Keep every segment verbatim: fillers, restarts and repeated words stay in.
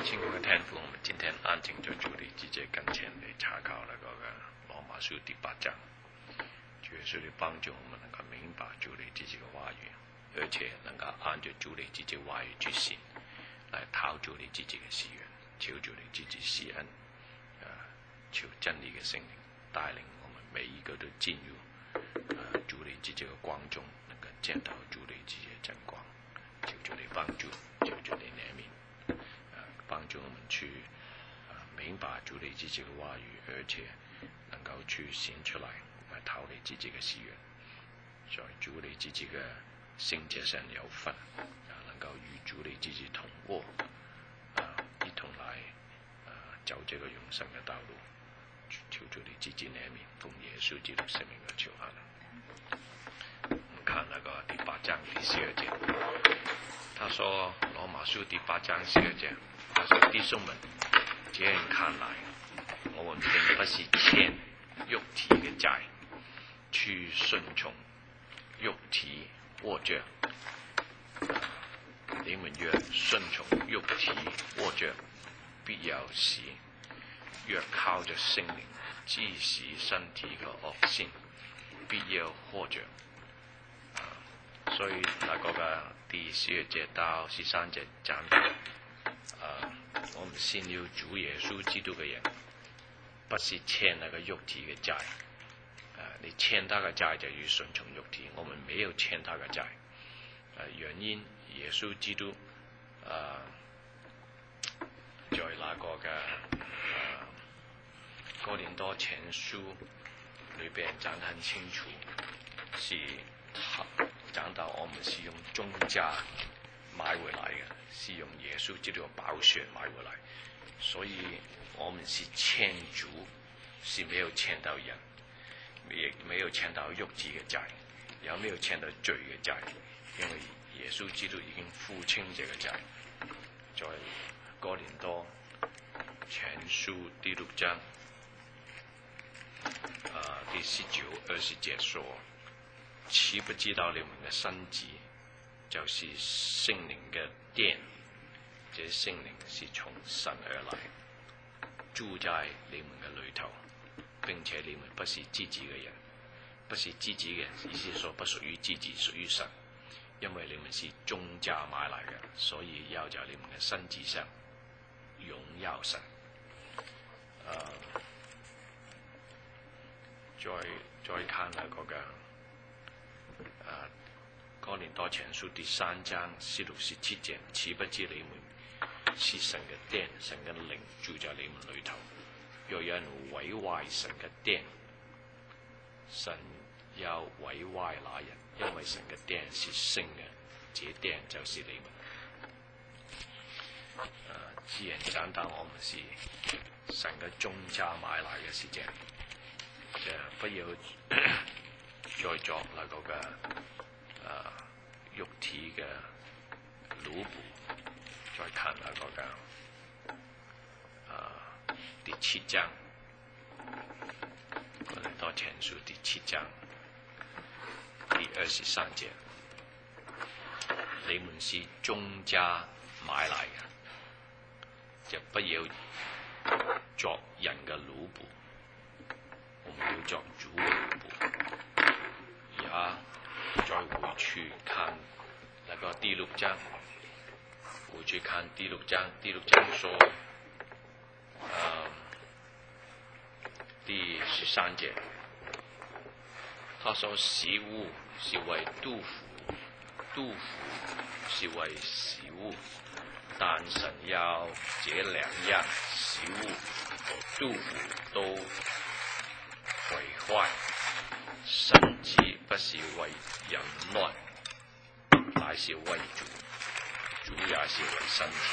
亲爱的天父，我们今天安静在主你自己跟前嚟查考那个罗马书第八章，主耶稣的帮助我们能够明白主你自己的话语，而且能够按照主你自己话语去行，来讨主你自己的喜悦，求主你自己施恩，啊，求真理的圣灵带领我们每一个都进入啊主你自己的光中，能够见到主你自己的真光，求主你帮助，求主你怜悯。帮助我们去、呃、明白主你自己的话语，而且能够去行出来，来讨你自己的喜悦，在主你自己的聖潔上有份，啊，能夠與主你自己同窩，啊，一同來啊走這個永生嘅道路，求主你自己憐憫，奉耶穌基督聖名嘅求下。我們看那個第八章第十二節，他說羅馬書第八章十二節。他說：弟兄們，這樣看來，我們並不是欠肉體嘅債，去順從肉體惡著。你們若順從肉體惡著，必有死；若靠着聖靈治死身體嘅惡性，必要活着。所以那個嘅第十二節到十三節講到。啊！我們信了主耶穌基督嘅人，不是欠那個肉體嘅債。啊！你欠他嘅債就要順從肉體，我們沒有欠他嘅債。啊！原因耶穌基督啊，在那個嘅啊哥林多前書裏邊講得很清楚，是講到我們是用重價買回來嘅。是用耶穌基督的寶血買回來，所以我們是欠主，是沒有欠到人，也沒有欠到肉體嘅債，也沒有欠到罪嘅債，因為耶穌基督已經付清這個債。在哥林多前書第六章啊第十九二十節說：豈不知道你們嘅身子就是聖靈嘅殿，這聖靈是從神而來，住在你們嘅裏頭，並且你們不是自己嘅人，不是自己嘅，意思說不屬於自己，屬於神，因為你們是重價買來嘅，所以要在你們嘅身子上榮耀神。呃、再再看那個嘅啊。哥林多前書第三章十六十七節，豈不知你們是神嘅殿，神嘅靈住在你們裏頭。若有人毀壞神嘅殿，神要毀壞那人，因為神嘅殿是聖嘅，這殿就是你們。啊，既然講到我們是神嘅重價買來嘅事情，就不要再作那個嘅。啊，肉體嘅奴僕，再看那個嘅啊第七章，哥林多前書第七章第二十三節，你們是重價買來嘅，就不要作人嘅奴僕，我們要作主嘅奴僕，也。再回去看那個第六章，回去看第六章，第六章說，呃，第十三節，他說食物是為肚腹，肚腹是為食物，但神要這兩樣食物和肚腹都毀壞。身子不是為人類，乃是為主，主也是為身體。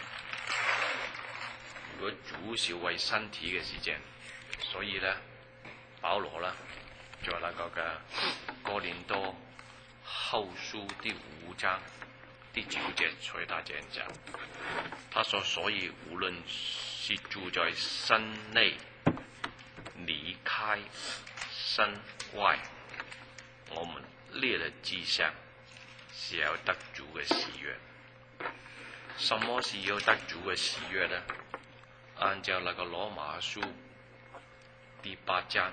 如果主是為身體嘅事情，所以呢，保羅呢，在那個嘅哥林多後書第五章第九節，所以他這樣講，他說：所以無論是住在身內，離開身外，我們列的志向是要得主嘅喜悅。 什麼是要得主嘅喜悦呢？按照那個羅馬書第八章，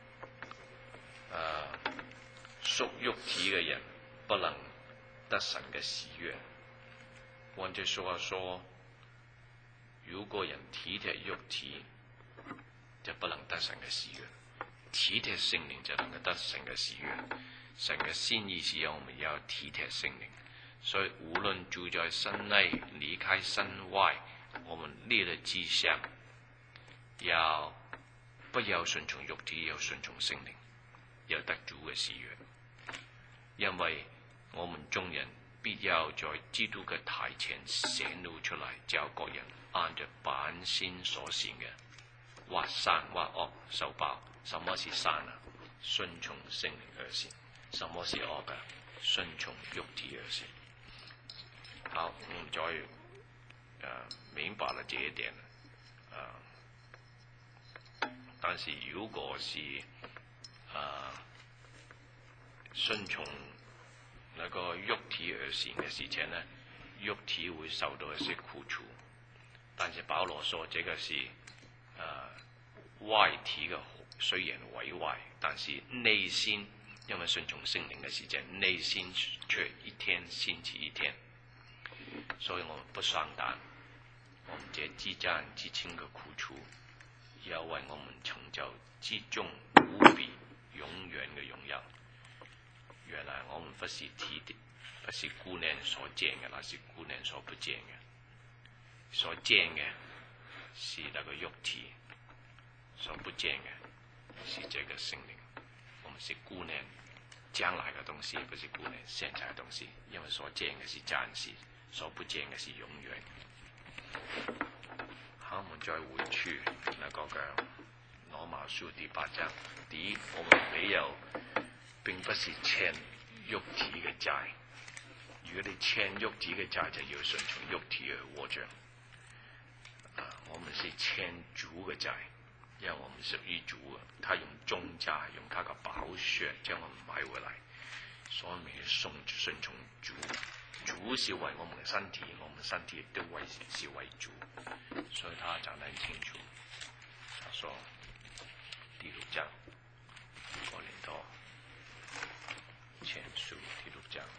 啊，屬肉體嘅人不能得神嘅喜悦。換句說話說，如果人體貼肉體，就不能得神嘅喜悦；體貼聖靈就能夠得神嘅喜悦。神嘅心意是要我們要體貼聖靈，所以無論住在身內、離開身外，我們列了志向，要不要順從肉體，要順從聖靈，要得主嘅喜悦。因為我們眾人必要在基督嘅台前顯露出來，叫各人按着本心所行嘅，或善或惡受報。什麼是善啊？順從聖靈而行。什麼是惡嘅？順從肉體而行。好，我們再誒、呃、明白了這一點。啊、呃，但是如果是啊、呃、順從那個肉體而行嘅事情呢，肉體會受到一些苦楚。但是保羅說，這個是啊、呃、外體嘅，雖然毀壞，但是內心。因為順從聖靈嘅時間，內心卻一天興起一天，所以我們不上當。我們這至暫至輕嘅苦楚，要為我們成就至重無比永遠嘅榮耀。原來我們不是體的，不是顧念所見嘅，那是顧念所不見嘅。所見嘅是那個肉體，所不見嘅是這個聖靈。我們是顧念將來嘅東西，不是顧念現在嘅東西，因為所見嘅是暫時，所不見嘅是永遠。好，我們再回去那個嘅羅馬書第八章。第一，我們沒有，並不是欠肉體嘅債。如果你欠肉體嘅債，就要順從肉體而活着。啊，我們是欠主嘅債。因為我們屬於主啊，他用重價，用他嘅寶血將我們買回來，所以我們要順順從主。主是為我們嘅身體，我們身體亦都為是為主，所以他講得很清楚。他說第六章，哥林多前書第六章，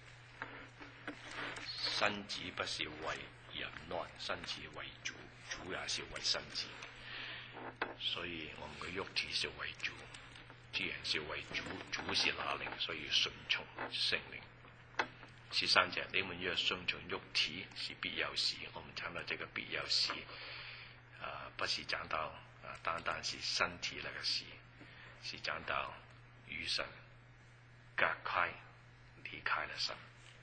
身子不是為人亂，身子為主，主也是為身子。所以我們嘅肉體是為主，既然是為主，主是那靈，所以順從聖靈。十三節，你們若順從肉體，是必有死。我們講到這個必有死，啊，不是講到啊，單單是身體那個死，是講到與神隔開，離開了神。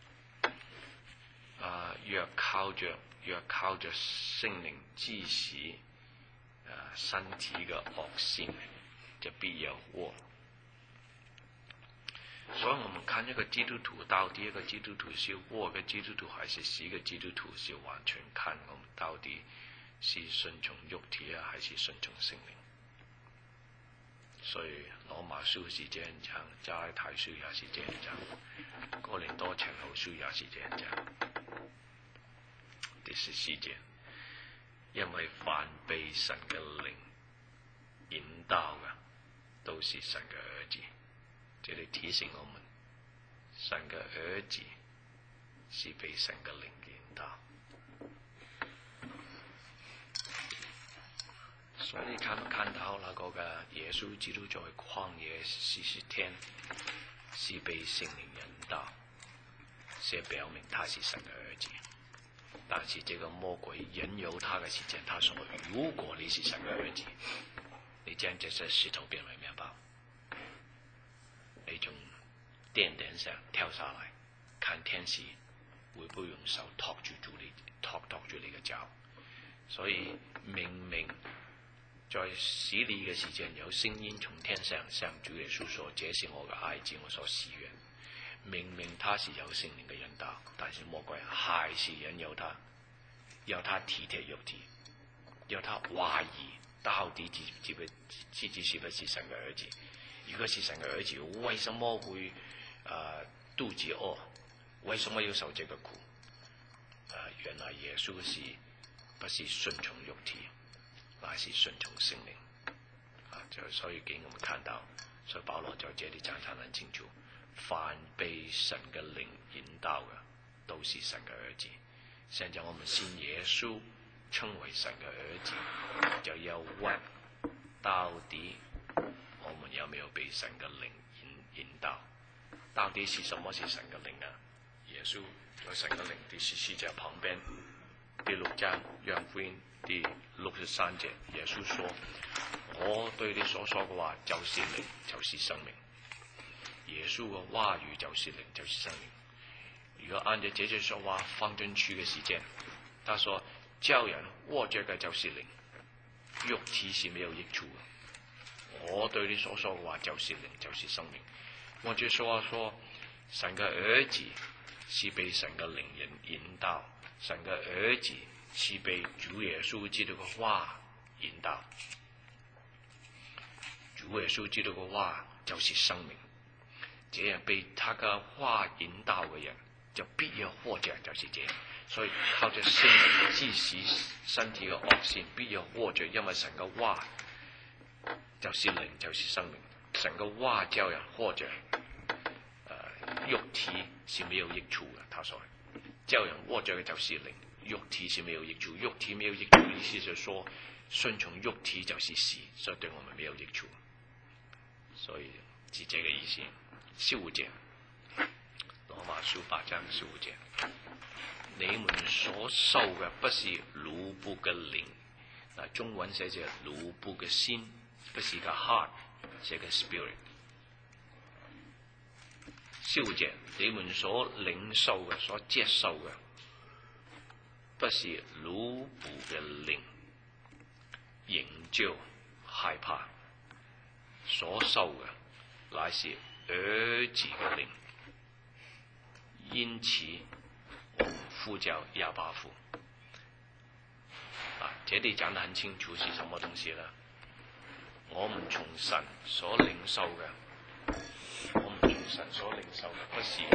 啊，若靠着若靠着聖靈致死。啊，身體嘅惡性就必有禍。所以我們看一個基督徒，到底一個基督徒是禍嘅基督徒，還是死嘅基督徒，是完全看我們到底是順從肉體啊，還是順從聖靈。所以羅馬書是這樣講，加拉太書也是這樣講，哥林多前後書也是這樣講。第十四節。因為凡被神嘅靈引導嘅，都是神嘅兒子。這裏提醒我們，神嘅兒子是被神嘅靈引導。所以你看唔看到那個嘅耶穌基督在曠野四十天，是被聖靈引導，是表明他是神嘅兒子。但是這個魔鬼引誘他嘅時間，他說：如果你是神嘅兒子，你將這些石頭變為麵包。你從殿頂上跳下來，看天使會不會用手托住住你，托托住你嘅腳。所以明明在洗禮嘅時間，有聲音從天上向主耶穌說：這是我嘅愛子，我所喜悅。明明他是有聖靈嘅引導，但是魔鬼還是引誘他，要他體貼肉體，要他懷疑到底自自不自己是不是神嘅兒子。如果是神嘅兒子，為什麼會啊、呃、肚子餓？為什麼要受這個苦？啊、呃， 原來耶穌是不是順從肉體，乃是順從聖靈啊！就所以給我們看到，所以保羅在這裡講得很清楚，凡被神嘅靈引導嘅，都是神嘅兒子。現在我們信耶穌稱為神嘅兒子，就要問到底我們有沒有被神嘅靈引引導？到底是什麼是神嘅靈啊？耶穌在神嘅靈第十四節旁邊，第六章約翰福音第六十三節，耶穌說：我對你所說嘅話就是靈，就是生命。耶穌嘅話語就是靈，就是生命。如果按照這句說話放進去嘅時間，他說叫人握着嘅就是靈，肉體是沒有益處嘅。我對你所說嘅話就是靈，就是生命。我就說說神嘅兒子是被神嘅靈引引導，神嘅兒子是被主耶穌基督嘅話引導。主耶穌基督嘅話就是生命，這樣被他嘅話引導嘅人，就必要活着，就是這樣。所以靠着聖靈治死身體嘅惡性，必要活着，因為神嘅話就是靈，就是生命。神嘅話叫人活着，呃，肉體是沒有益處嘅。他說叫人活着嘅就是靈，肉體是沒有益處。肉體沒有益處，意思就是說順從肉體就是死，所以對我們沒有益處。所以是這個意思。十五節，羅馬書八章十五節，你們所受嘅不是奴僕嘅靈，嗱，中文寫住奴僕嘅心，不是個 heart， 是個 spirit。十五節，你們所領受嘅、所接受嘅，不是奴僕嘅靈，仍舊害怕；所受嘅乃是兒子嘅靈，因此我們呼叫亞巴父。啊，這裡講得很清楚是什麼東西啦？我們從神所領受嘅，我們從神所領受嘅不是，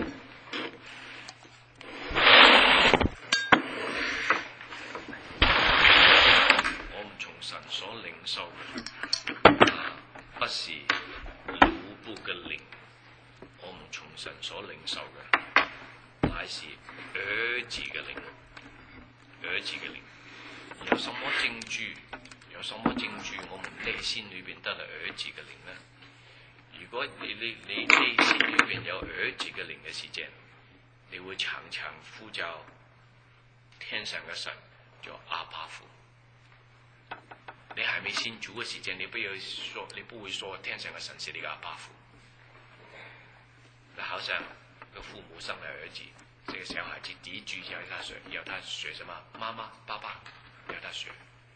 我們從神所領受嘅，啊，不是奴僕嘅靈。我們從神所領受嘅，乃是兒子嘅靈，兒子嘅靈。有什麼證據？有什麼證據？我們內心裏邊得了兒子嘅靈呢？如果你你你內心裏邊有兒子嘅靈嘅時間，你會常常呼叫天上嘅神叫阿爸父。你還沒信主嘅時間，你不要說，你不會說天上嘅神是你嘅阿爸父。那好像個父母生了兒子，這個小孩子第一句要他學，要他學什麼？媽媽、爸爸，要他學。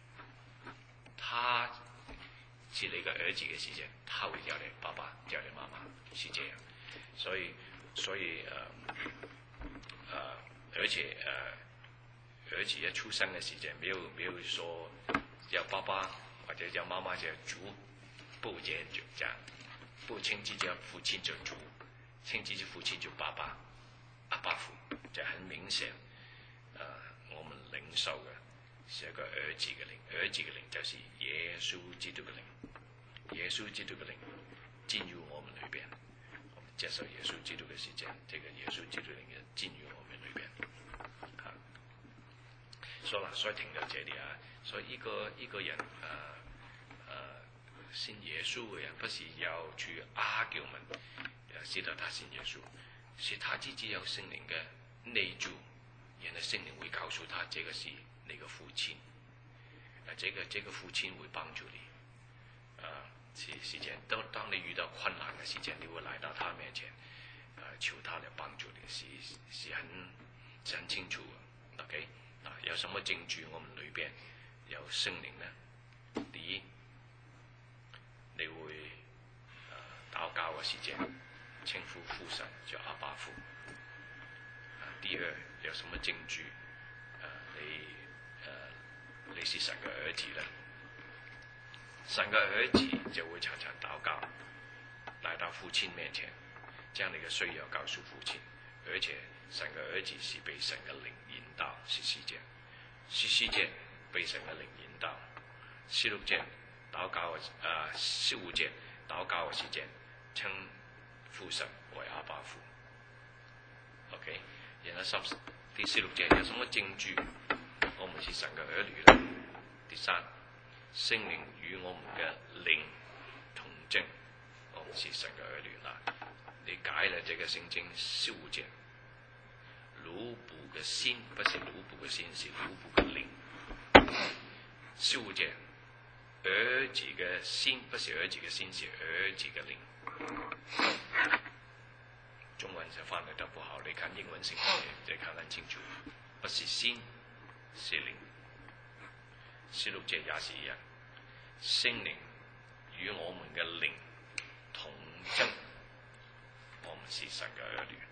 他是你個兒子嘅時間，他會叫你爸爸，叫你媽媽，是這樣。所以，所以誒誒、呃，而且誒、呃，兒子一出生嘅時間，沒有沒有說叫爸爸或者叫媽媽叫主，不這樣，不稱之叫父親叫主。稱之父親就爸爸，阿爸父，就很明顯。呃，我們領受嘅是一個兒子嘅靈，兒子嘅靈就是耶穌基督嘅靈，耶穌基督嘅靈進入我們裏邊，我們接受耶穌基督嘅時間，這個耶穌基督嘅靈進入我們裏邊。啊，所以所以停到這裡啊，所以一個一個人，呃呃，信耶穌嘅人，不是要去 argument。知道他信耶穌，是他自己有聖靈嘅內住，然後聖靈會告訴他，這個是你嘅父親，啊，這個這個父親會幫助你，啊，是是這樣。當當你遇到困難嘅時間，你會來到他面前，啊，求他嚟幫助你，是是很是很清楚嘅。OK，啊，有什麼證據？我們裏邊有聖靈呢？第一，你會啊禱告嘅時間。稱呼父神叫阿爸父。第二，有什麼證據？啊、你、啊、你是神嘅兒子呢？神嘅兒子就會常常禱告，來到父親面前，將你嘅需要告訴父親，而且神嘅兒子是被神嘅靈引導十四節，十四節被神嘅靈引導，十六節禱告嘅啊，十五節禱告嘅時間稱父神為阿爸父。OK， 然後十第十六節有什麼證據我們是神嘅兒女呢？第三，聖靈與我們嘅靈同證，我們是神嘅兒女啦。你解了這個聖經十五節，奴僕嘅心不是奴僕嘅心，是奴僕嘅靈。十五節，兒子嘅心不是兒子嘅心，是兒子嘅靈。中文就翻譯得不好，你看英文聖經就看得清楚，不是心，是靈。十六節也是一樣，聖靈與我們嘅靈同證，我們是神嘅兒女。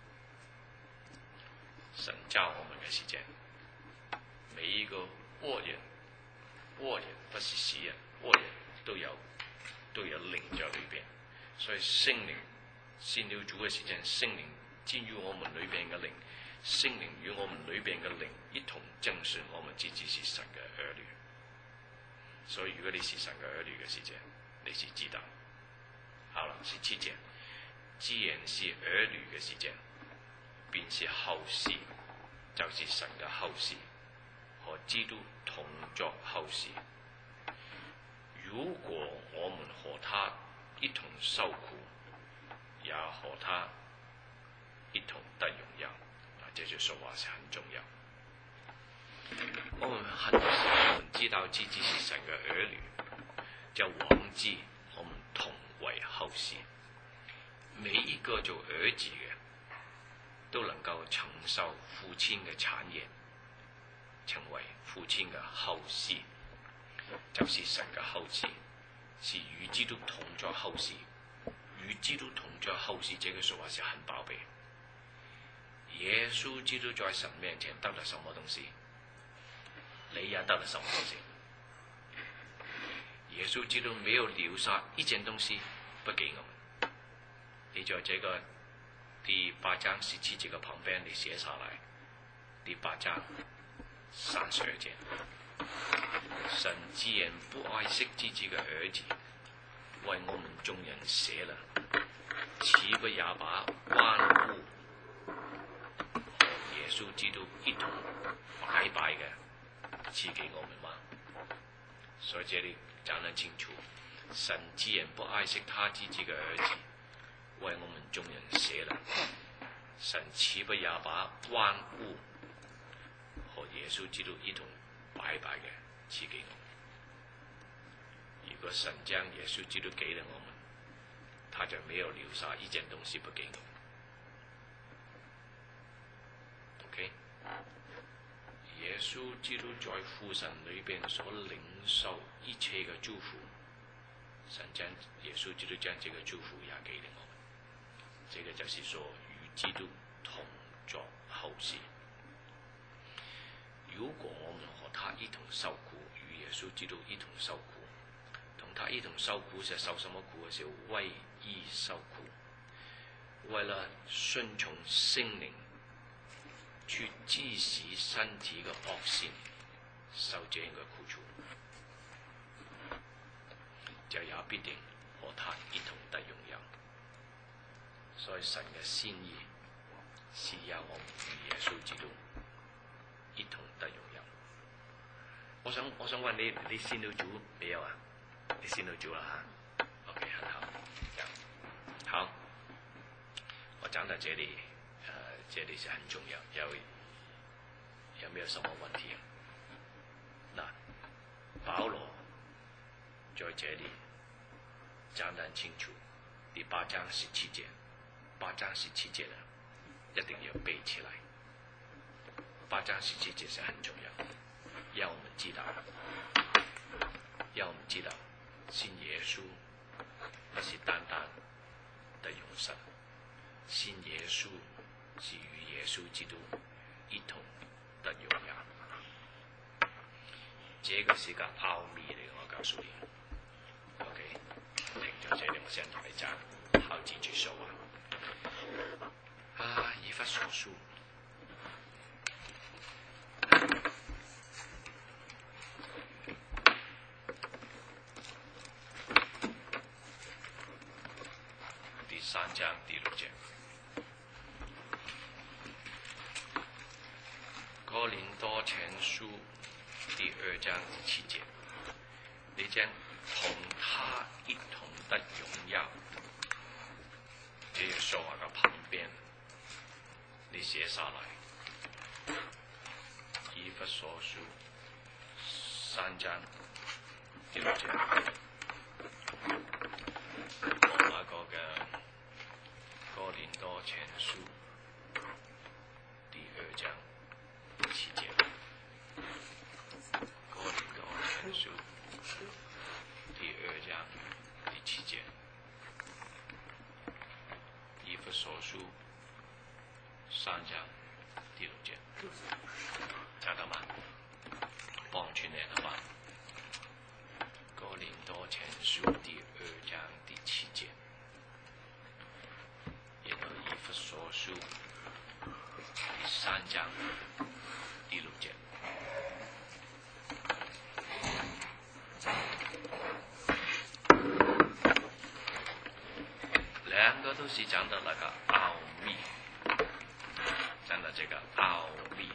神教我們嘅時間，每一個惡人，惡人不是死人，惡人都有都有靈在裏邊，所以聖靈信了主嘅時間，聖靈進入我們裏邊嘅靈，聖靈與我們裏邊嘅靈一同證實我們自己是神嘅兒女。所以如果你是神嘅兒女嘅時間，你是知道。好了，十七節，既然是兒女嘅時間，便是後嗣，就是神嘅後嗣，和基督同作後嗣。如果我們和他一同受苦，也和他一同得榮耀。啊，這句說話是很重要。我們很多時候我們知道自己是神嘅兒女，就妄知我們同為後嗣。每一個做兒子嘅都能夠承受父親嘅產業，成為父親嘅後嗣，就是神嘅後嗣，是與基督同作後嗣。與基督同作後嗣，這個說話是很寶貝。耶穌基督在神面前得了什麼東西？你也得了什麼東西？耶穌基督沒有留下一件東西不給我們。你在這個第八章十七節嘅旁邊，你寫下來。第八章三十二節，神既然不愛惜自己嘅兒子，為我們眾人捨了，豈不也把萬物和耶穌基督一同白白嘅賜給我們嗎？所以這裏講得清楚，神既然不愛惜他自己嘅兒子，為我們眾人捨了，神豈不也把萬物和耶穌基督一同白白嘅賜給我們？如果神將耶穌基督給了我們，他就沒有留下一件東西不給我們。OK， 耶穌基督在父神裏邊所領受一切嘅祝福，神將耶穌基督將這個祝福也給了我們。這個就是說與基督同作後嗣。如果我們和他一同受苦，與耶穌基督一同受苦，同他一同受苦是受什麼苦？是為義受苦，為了順從聖靈去治死身體嘅惡性，受這樣嘅苦楚，就也必定和他一同得榮耀。所以神嘅心意是要我們與耶穌基督一同得榮耀。我想我想問你，你信了主沒有啊？你信了主了哈 ？OK， 很好，好。我講到這裡，呃，這裡是很重要。有有沒有什麼問題？嗱，保羅在這裡講得很清楚，第八章十七節，八章十七節呢，一定要背起來。八章十七節是很重要，讓我們知道，讓我們知道。信耶穌不是單單的永生，信耶穌是與耶穌基督一同得榮耀。這個是個奧秘嚟，我告訴你。OK， 停咗這裡，我先同你講好幾句說話。啊，以弗所書， 第二章第七节，你将同他一同得荣耀。这个说话的旁边，你写下来。以弗所书三章第六节，我那個嘅哥林多前書第二章第七節，哥林多前書第二章第七節，以弗所書三章第六節，找到嗎？幫住你啦嘛。哥林多前書第二章第七節，然後以弗所書第三章第六節。兩個都是講的那個奧秘，講的這個奧秘。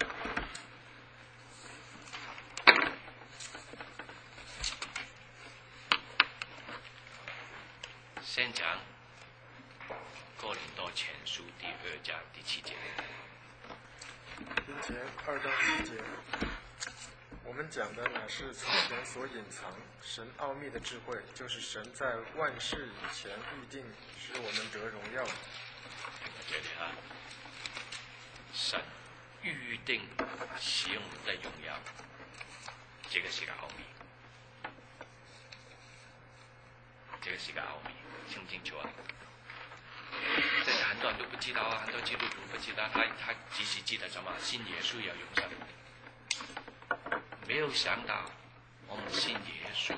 先講哥林多前書第二章第七節。 并且二章一节，我们讲的乃是从前所隐藏神奥秘的智慧，就是神在万事以前预定使我们得荣耀。 这里啊，神预定使我们的荣耀，这个是个奥秘，这个是个奥秘，清不清楚啊？这是很多人都不知道啊，很多基督徒不知道，他他只是记得什么信耶稣有永生，没有想到我们信耶稣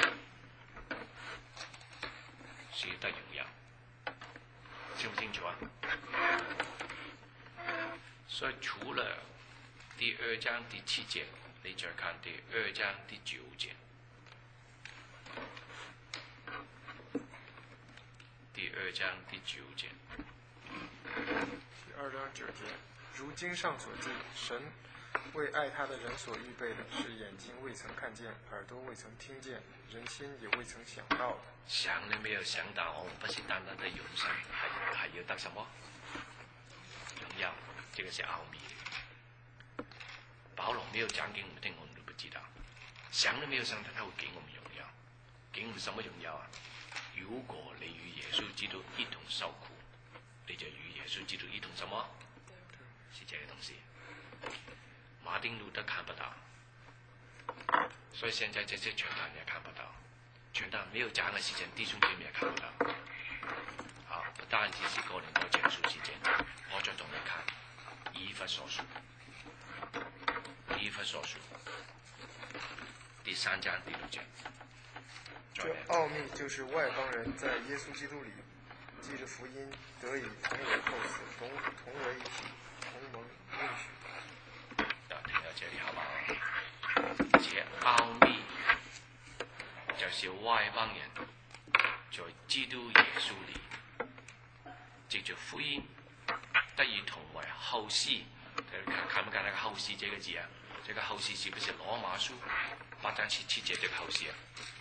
是得荣耀，清不清楚啊？所以除了第二章第七节，你再看第二章第九节。第二章第九节。 第二章九节，如经上所记，神为爱他的人所预备的，是眼睛未曾看见，耳朵未曾听见，人心也未曾想到的。 想都没有想到，我们不是单单的永生，还还有得什么？荣耀，这个是奥秘。保罗没有讲给我们听，我们都不知道。想都没有想到他会给我们荣耀，给我们什么荣耀啊？如果你与耶稣基督一同受苦，你就与耶稣基督一同什么？是这个东西。马丁路德看不到，所以现在这些传道也看不到，传道没有讲的时间，弟兄姐妹也看不到。好，不单只是哥林多前书时间，我再同你看以弗所书，以弗所书第三章第六节。 这奥秘就是外邦人在耶稣基督里记着福音，得以同为后嗣，同同为一体，同蒙应许。 要听到这里好不好？这奥秘就是外邦人在基督耶稣里藉着福音得以同为後嗣。看不看那個後嗣這個字啊？這個後嗣是不是羅馬書八章七節這個後嗣啊？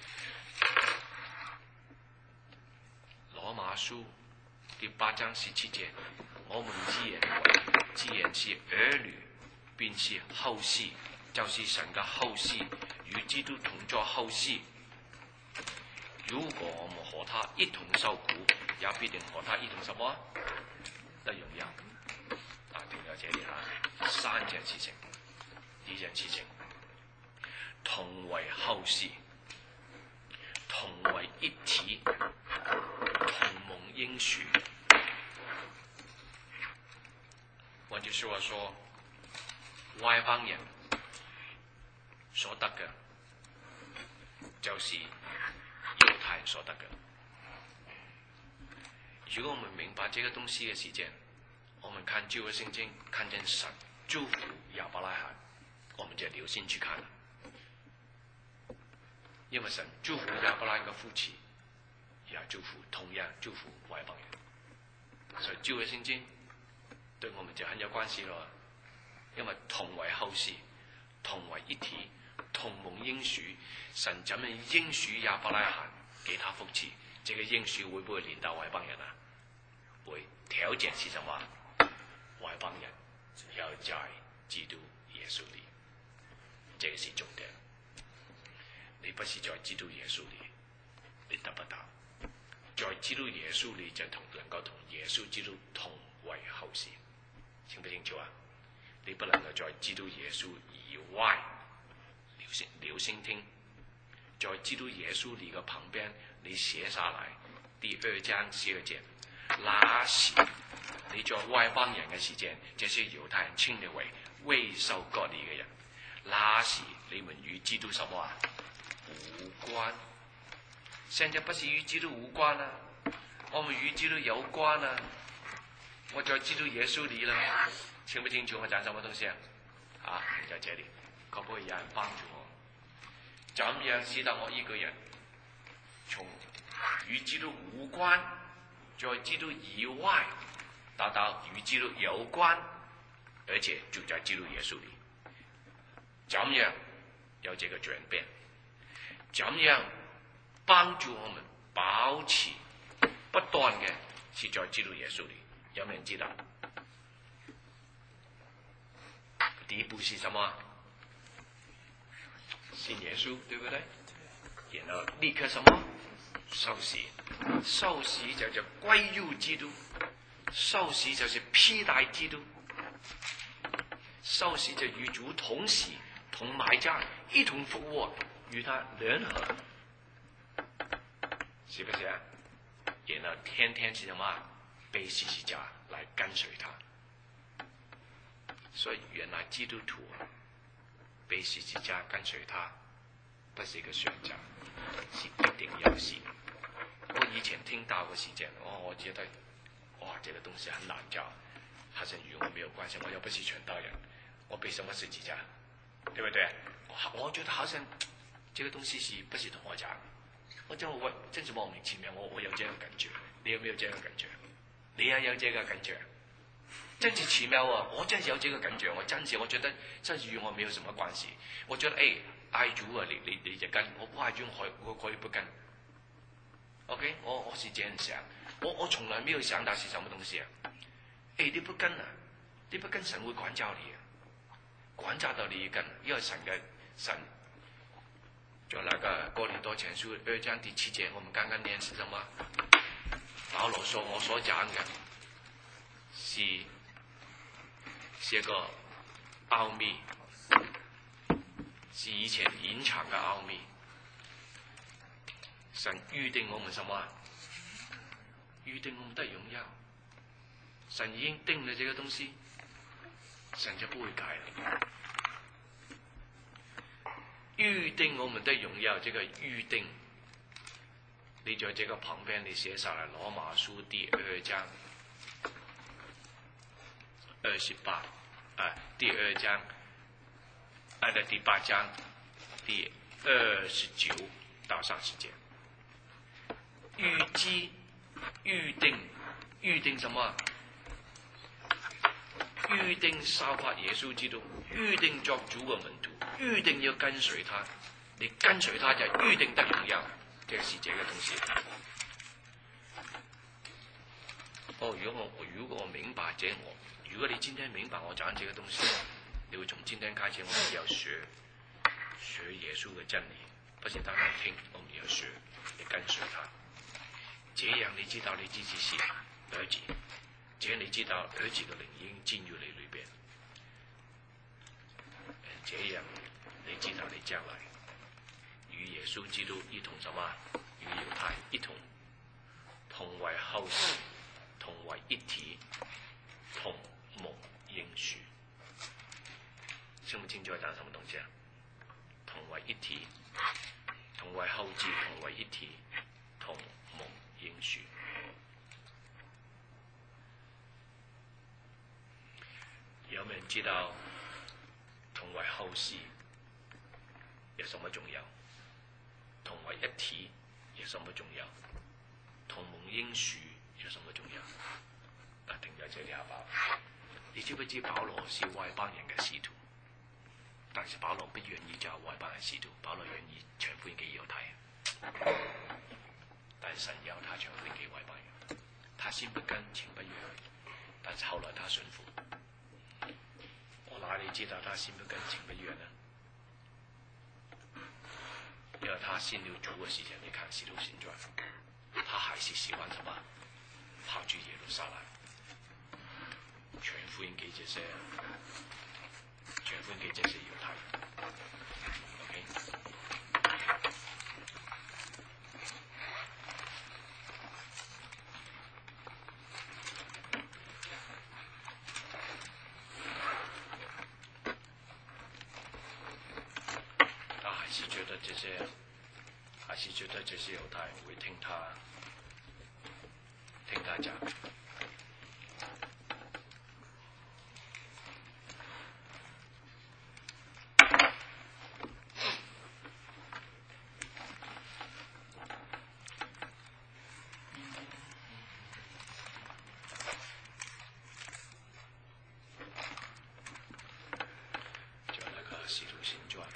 羅馬書第八章十七節，我們既然既然是兒女，便是後嗣，就是神嘅後嗣，與基督同作後嗣。如果我們和他一同受苦，也必定和他一同什麼？得榮耀。啊，聽到這裡啊，三件事情，呢件事情，同為後嗣，同為一體，同蒙應許。換句說話說，外邦人所得嘅，就是猶太人所得嘅。如果我們明白這個東西嘅時間，我們看舊約聖經，看見神祝福亞伯拉罕，我們就留心去看了。因為神祝福亞伯拉罕嘅夫妻，也祝福同樣祝福外邦人，所以舊約聖經對我們就很有關係咯。因為同為後嗣，同為一體， 同蒙应许，神怎么应许亚伯拉罕给他福气？这个应许会不会临到外邦人啊？会。条件是什么？外邦人要在基督耶稣里，这个是重点。你不是在基督耶稣里，你得不到。在基督耶稣里就同能夠同耶穌基督同為後嗣，清不清楚啊？你不能夠在基督耶穌以外留心留心聽，在基督耶穌里嘅旁邊，你寫下來第二章十二節，那時你在外邦人嘅時間，這些猶太人稱你為未受割禮嘅人，那時你們與基督什麼啊？無關。現在不是與基督無關啊，我們與基督有關啊。我在基督耶穌裏啦，清不清楚我講什麼東西啊？啊，你在這裏，可不可以有人幫助我？怎樣使得我一個人從與基督無關，在基督以外，達到與基督有關，而且住在基督耶穌裏？怎樣有這個轉變？怎樣幫助我們保持不斷嘅是在基督耶穌裏？有沒有人知道？第一步是什麼？信耶穌，對不對？然後立刻什麼？受洗，受洗就就歸入基督，受洗就是披戴基督，受洗就與主同死，同埋葬，一同復活，與他聯合。是不是啊？然後天天是什麼？背十字架來跟隨他。所以原來基督徒背十字架跟隨他，不是一個選擇，是一定要是。我以前聽到嘅時間，哦，我覺得，哇，這個東西很難教，好像與我沒有關係，我又不是傳道人，我背什麼十字架，對不對？我覺得好像這個東西是不是同我講？我真我真是莫名其妙，我我有這個感覺，你有沒有這個感覺？你也有這個感覺？真是奇妙啊！我真是有這個感覺，我真是我覺得真是與我沒有什麼關係。我覺得誒愛主啊，你你你就跟，我不愛主我我可以不跟。OK， 我我是這樣想，我我從來沒有想到是什麼東西啊！誒你不跟啊，你不跟神會管教你啊，管教到你要跟，因為神嘅神。就那個哥林多前書二章第七節，我們剛剛念是什麼？保羅說我所講嘅是是一個奧秘，是以前隱藏嘅奧秘。神預定我們什麼？預定我們得榮耀。神已經定了這個東西，神就不會改了。預定我們的榮耀，這個預定，你在這個旁邊你寫上來，羅馬書第二章二十八，啊，第二章，啊的第八章第二十九到三十節，預知、預定、預定什麼？預定效法耶穌基督，預定作主嘅門徒。預定要跟隨他，你跟隨他就預定得榮耀，這個是這個東西。哦，如果我如果我明白這我，如果你今天明白我講這個東西，你會從今天開始我們要學學耶穌嘅真理，不是單單聽，我們要學，你跟隨他。這樣你知道你自己是兒子，這樣你知道兒子嘅靈已經進入你裏邊，這樣。你知道你將來與耶穌基督一同什麼？與猶太一同同為後嗣，同為一體，同蒙應許。清唔清楚講什麼東西啊？同為一體，同為後嗣，同為一體，同蒙應許。有沒有人知道同為後嗣有什麼重要？同為一體有什麼重要？同蒙應許有什麼重要？啊，停在這裡好不好？你知不知保羅是外邦人嘅使徒？ 但是保罗不愿意叫外邦人使徒，保罗愿意传福音给犹太人。但是神要他传福音给外邦人，他心不甘情不愿，但是后来他顺服。我哪里知道他心不甘情不愿呢？因为他信了主的时间，你看《使徒行传》，他还是喜欢什么？跑去耶路撒冷，传福音给这些，传福音给这些犹太人。OK。他还是觉得这些，还是觉得这些犹太人会听他。听他讲，就那个《使徒行传》。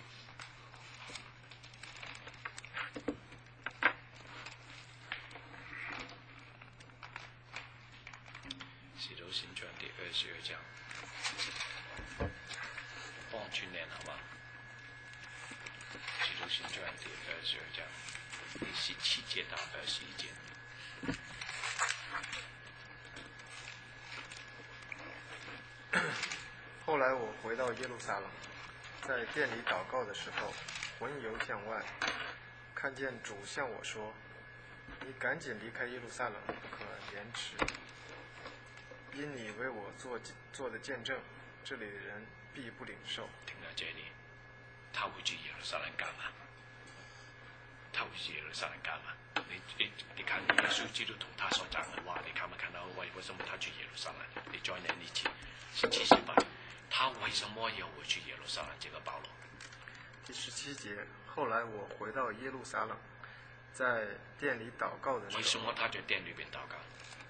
使徒行传第二十二章，帮我去念好吗？使徒行传第二十二章，第十七节到二十一节。 后来我回到耶路撒冷，在店里祷告的时候，魂游向外，看见主向我说：“你赶紧离开耶路撒冷，不可延迟。因你为我做做的见证，这里的人必不领受。” 听到这里，他会去耶路撒冷干嘛？他会去耶路撒冷干嘛？你你你看耶稣基督同他所讲的话，你看没看到为为什么他去耶路撒冷？你再念一次，十七十八，他为什么要回去耶路撒冷？这个保罗。 第十七节，后来我回到耶路撒冷，在店里祷告的时候， 为什么他在店里边祷告？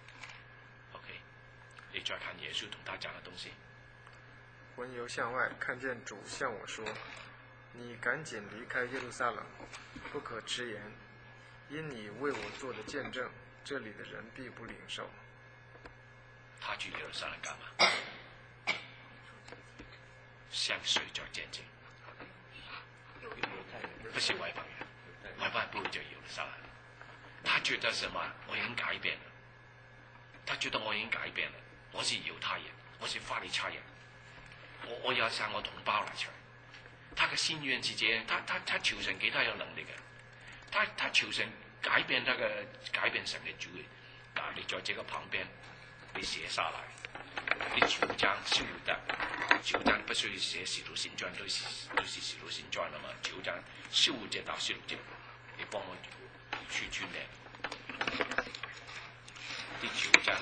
你再看耶稣同他讲的东西。 魂游向外，看见主向我说：“你赶紧离开耶路撒冷，不可迟延，因你为我做的见证，这里的人必不领受。” 他去耶路撒冷干嘛？向谁做见证？不是外邦人，外邦人不会在耶路撒冷。他觉得什么？我已经改变了。他觉得我已经改变了。我是犹太人，我是法利赛人，我我要向我同胞来唱。他嘅心願是這樣，他他他求神給他有能力嘅，他他求神改變他嘅改變神嘅主嘅。嗱，你在這個旁邊，你寫下來，你九章修得，九章不需要寫使徒行傳，都是都是使徒行傳啊嘛。九章十五節到十六節，你幫我去去念第九章。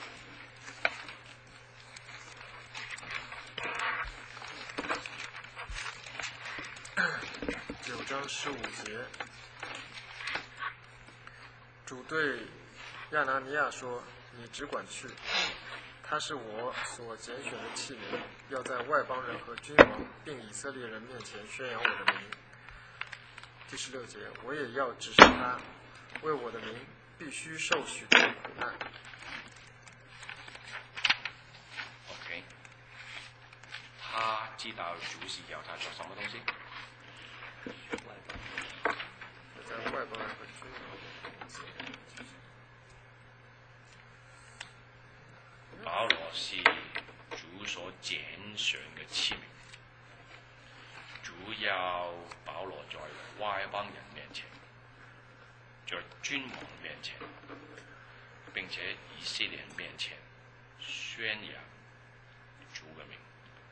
九章十五节，主对亚拿尼亚说：“你只管去，他是我所拣选的器皿，要在外邦人和君王并以色列人面前宣扬我的名。”第十六节，我也要指示他，为我的名必须受许多苦难。 OK， 他知道主是要他做什么东西。 在外邦人和君王。 保羅是主所揀選嘅器皿，主要保羅在外邦人面前，在君王面前，並且以色列人面前宣揚主嘅名。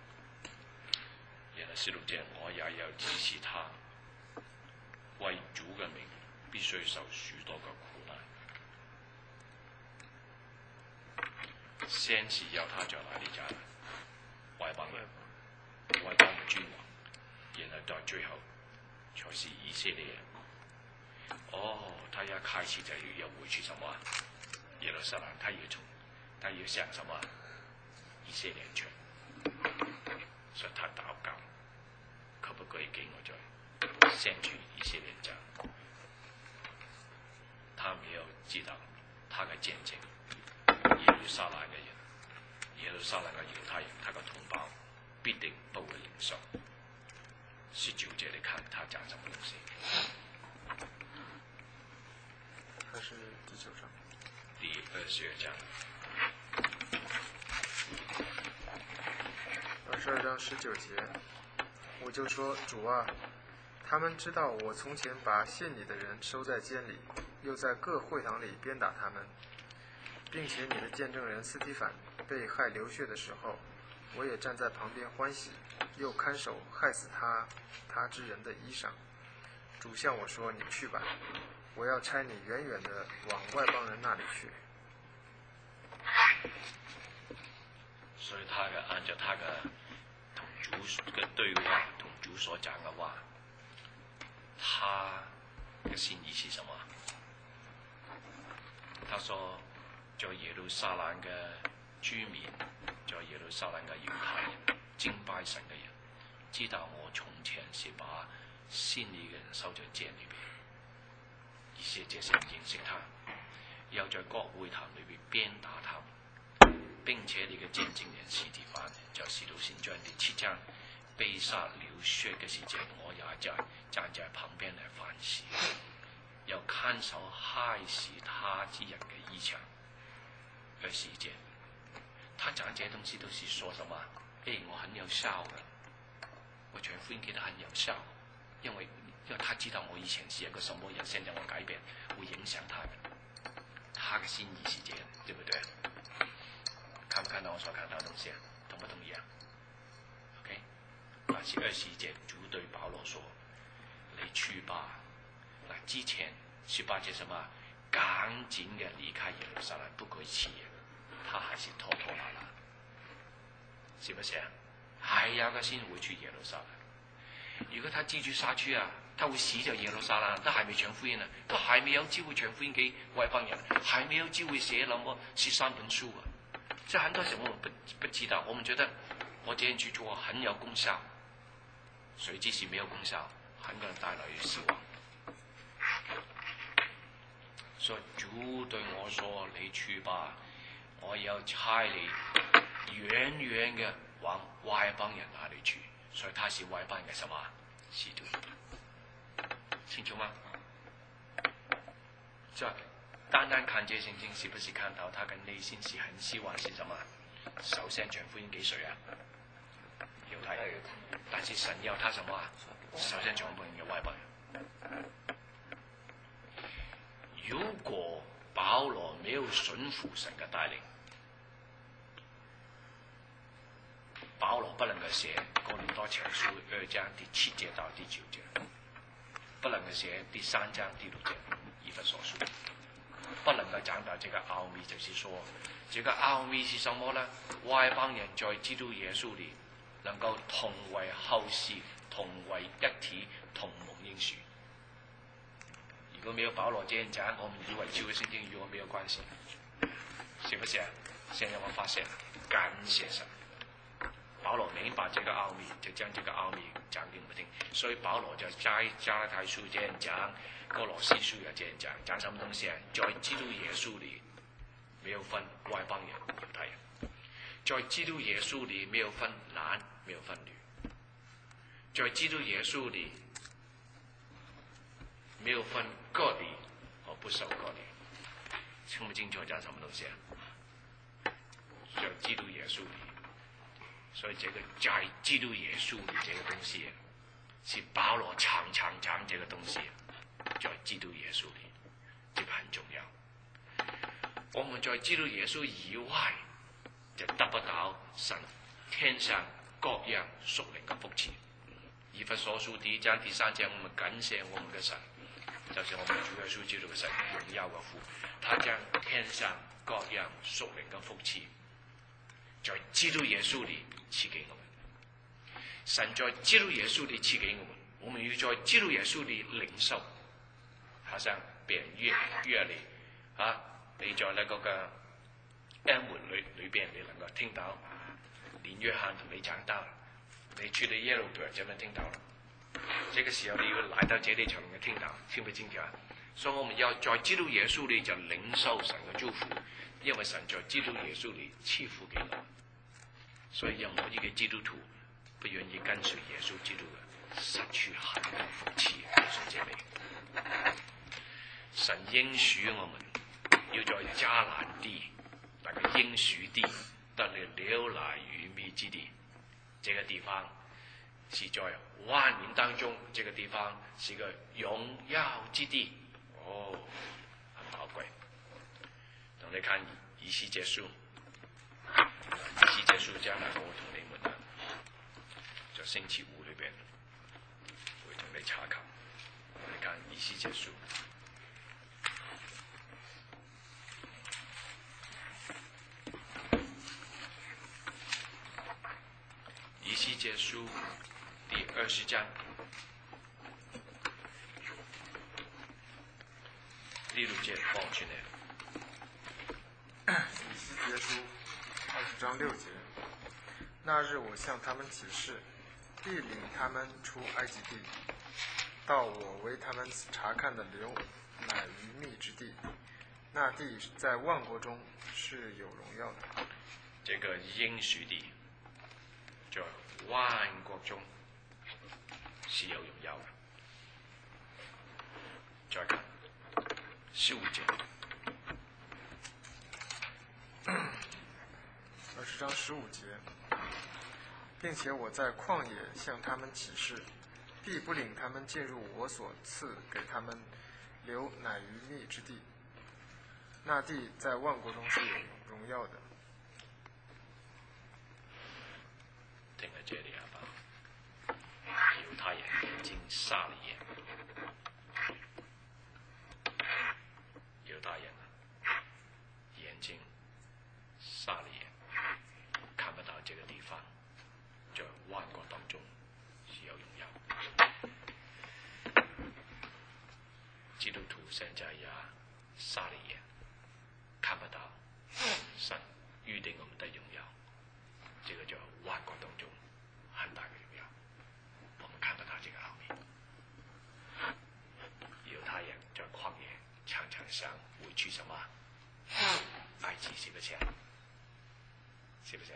然後十六節，我也要指示他，為主嘅名必須受許多嘅苦難。先是要他在哪裏站？外邦人，外邦嘅君王，然後到最後才是以色列人。哦，他一開始就要回去什麼？耶路撒冷，他要從，他要向什麼？以色列人傳。所以他禱告， 可不可以给我再献去一些人家？他没有知道他的见证，耶路撒冷嘅人，耶路撒冷嘅猶太人，他嘅同胞必定不會領受。是照這嚟看，他講什麼東西？ 他是第九章， 第二十二章。 二十二章十九节，我就说主啊，他们知道我从前把信你的人收在监里，又在各会堂里鞭打他们，并且你的见证人斯提反被害流血的时候，我也站在旁边欢喜，又看守害死他他之人的衣裳。主向我说：“你去吧，我要差你远远的往外邦人那里去。” 所以他嘅按照他嘅同主嘅對話，同主所講嘅話，他嘅心意是什麼？他說：在耶路撒冷嘅居民，在耶路撒冷嘅猶太人、敬拜神嘅人，知道我從前是把信你嘅人收在監裏邊，而且這些人認識他，又在各會堂裏邊鞭打他們。並且你嘅見證人司提反就使徒行傳第七章被殺流血嘅時節，我也在站在旁邊嚟反思，又看守害死他之人嘅衣裳。二十一節，他講這些東西都是說什麼？誒，我很有效嘅，我傳福音給他很有效，因為因為他知道我以前是一個什麼人，現在我改變會影響他嘅，他嘅心意是這樣，對不對？看不看到我所看到的東西啊？同不同意啊 ？OK， 那是二十一節，主對保羅說：你去吧。那之前十八節什麼？趕緊嘅離開耶路撒冷，不可以去，他還是拖拖拉拉，是不是啊？還有個心會去耶路撒冷。如果他繼續下去啊，他會死在耶路撒冷，他還沒傳福音啊，他還沒有機會傳福音給外邦人，還沒有機會寫那麼十三本書啊。這很多時我們不不知道，我們覺得我這樣去做很有功效，誰知是沒有功效，很多人帶來失望。所以主對我說：你去吧，我要差你遠遠嘅往外邦人那裡去。所以他是外邦人嘅什麼？使徒，清楚嗎？這單單看這聖經，是不是看到他嘅內心是很希望是什麼？首先傳福音給誰啊？猶太人。但是神要他什麼啊？首先傳福音給外邦人。如果保羅沒有順服神嘅帶領，保羅不能夠寫哥林多前書二章第七節到第九節，不能夠寫第三章第六節以弗所書，不能夠講到這個奧秘，就是說，這個奧秘是什麼呢？外邦人在基督耶穌裏能夠同為後嗣，同為一體，同蒙應許。如果沒有保羅這樣講，我們以為舊約聖經與我沒有關係，是不是啊？現在我發現，感謝神，保羅明白這個奧秘，就將這個奧秘講給我們聽。所以保羅就在加拉太書這樣講，哥羅西書也這樣講，講什麼東西啊？在基督耶穌裏沒有分外邦人、猶太人，在基督耶穌裏沒有分男，沒有分女，在基督耶穌裏沒有分割禮和不受割禮，清不清楚講什麼東西啊？在基督耶穌裏，所以這個在基督耶穌裏這個東西，是保羅常常講這個東西，在基督耶穌裏，這個很重要。我們在基督耶穌以外，就得不到神天上各樣屬靈嘅福氣。以弗所書第一章第三節，我們感謝我們嘅神。就是我們主耶穌基督嘅神榮耀嘅父，他將天上各樣屬靈嘅福氣，在基督耶穌裏賜給我們。神在基督耶穌裏賜給我們，我們要在基督耶穌裏領受。好像別約約你啊，你在那個嘅恩門裏裏邊，你能夠聽到連約翰同你講道，你去到耶路伯就能聽到啦。 这个时候你要来到这里才能够听到，听不清楚啊？所以我们要在基督耶稣里就领受神嘅祝福，因為神在基督耶穌裏賜福給我。所以任何一個基督徒不願意跟隨耶穌基督嘅，失去很多福氣喺這裏。神應許我們要在迦南地那個應許地得了流奶與蜜之地，這個地方是在萬年當中，這個地方是個榮耀之地。哦，很寶貴。同你看以西結書，以西結書將來我同你們啊，在星期五裏邊會同你查考。你看以西結書，以西結書第二十章。第六節放出嚟。 以西結書二十章六節，那日我向他們起誓，必領他們出埃及地，到我為他們查看的流奶與蜜之地。那地在萬國中是有榮耀的。 這個應許地在萬國中是有榮耀的。再看十五節， 二十章十五節，並且我在曠野向他們起誓，必不領他們進入我所賜給他們流奶與蜜之地。那地在萬國中是有榮耀的。 停喺這裡啊吧，猶太人眼睛撒利眼。猶大人眼睛撒利眼，看不到這個地方，在萬國當中是有榮耀。基督徒現在也撒利眼，看不到神預定我們的榮耀，這個叫萬國當中很大的榮耀，我們看不到這個奧秘。猶太人在曠野常常想會去什麼？埃及是不是？是不是？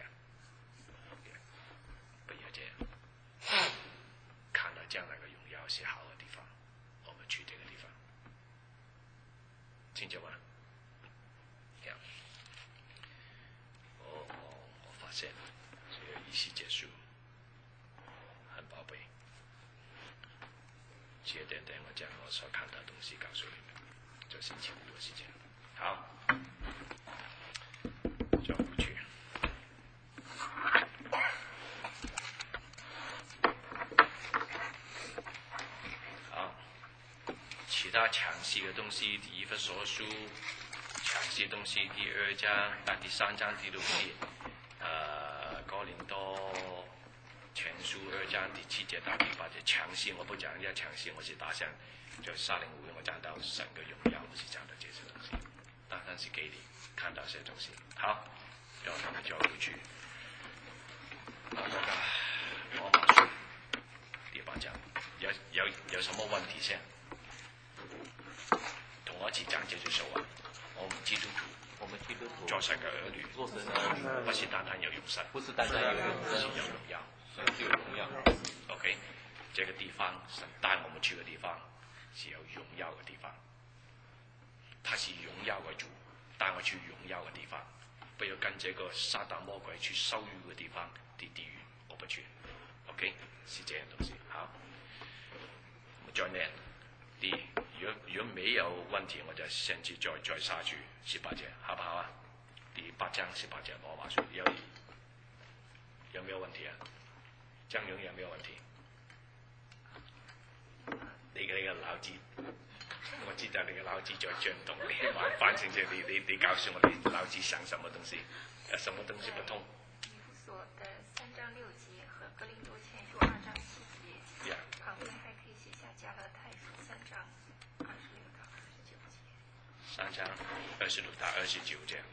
不要這樣，看到將來的榮耀是好的地方，我們去這個地方，清楚嗎？我我我發現這個以西結書很寶貝，這一點點我將我所看到的東西告訴你們。就星期五的事情，好，就回去。好，其他詳細的東西，以弗所書詳細的東西，第二章啊，第三章第六節，呃，哥林多前書二章第七節到第八節，詳細我不講，要詳細我是打算。就沙林會，我講到神嘅榮耀，我是講到這些東西，單單是給你看到這些東西。好，然後我們就回去。啊，這個羅馬書第八章，有有有什麼問題先？同我一起講這句說話。我們基督徒， 我們基督徒做神嘅兒女， 做神嘅兒女， 不是單單有永生， 不是單單有永生， 是有榮耀， 是有榮耀。 OK，這個地方神帶我們去嘅地方。是有榮耀嘅地方，他是榮耀嘅主，帶我去榮耀嘅地方，不要跟這個撒旦魔鬼去羞辱嘅地方，地地獄我不去。OK， 是這樣東西。好，再呢？第如果如果沒有問題，我就先至再再下去十八節，好不好啊？第八章十八節羅馬書有有沒有問題啊？張勇有沒有問題？你嘅你嘅腦子，我知道你嘅腦子在轉動，你話反正就你你你告訴我你腦子想什麼東西，有什麼東西不通？ 以弗所的三章六節和哥林多前書二章七節，yeah. 旁邊還可以寫下加拉太書三章二十六到二十九節。 三章二十六到二十九節。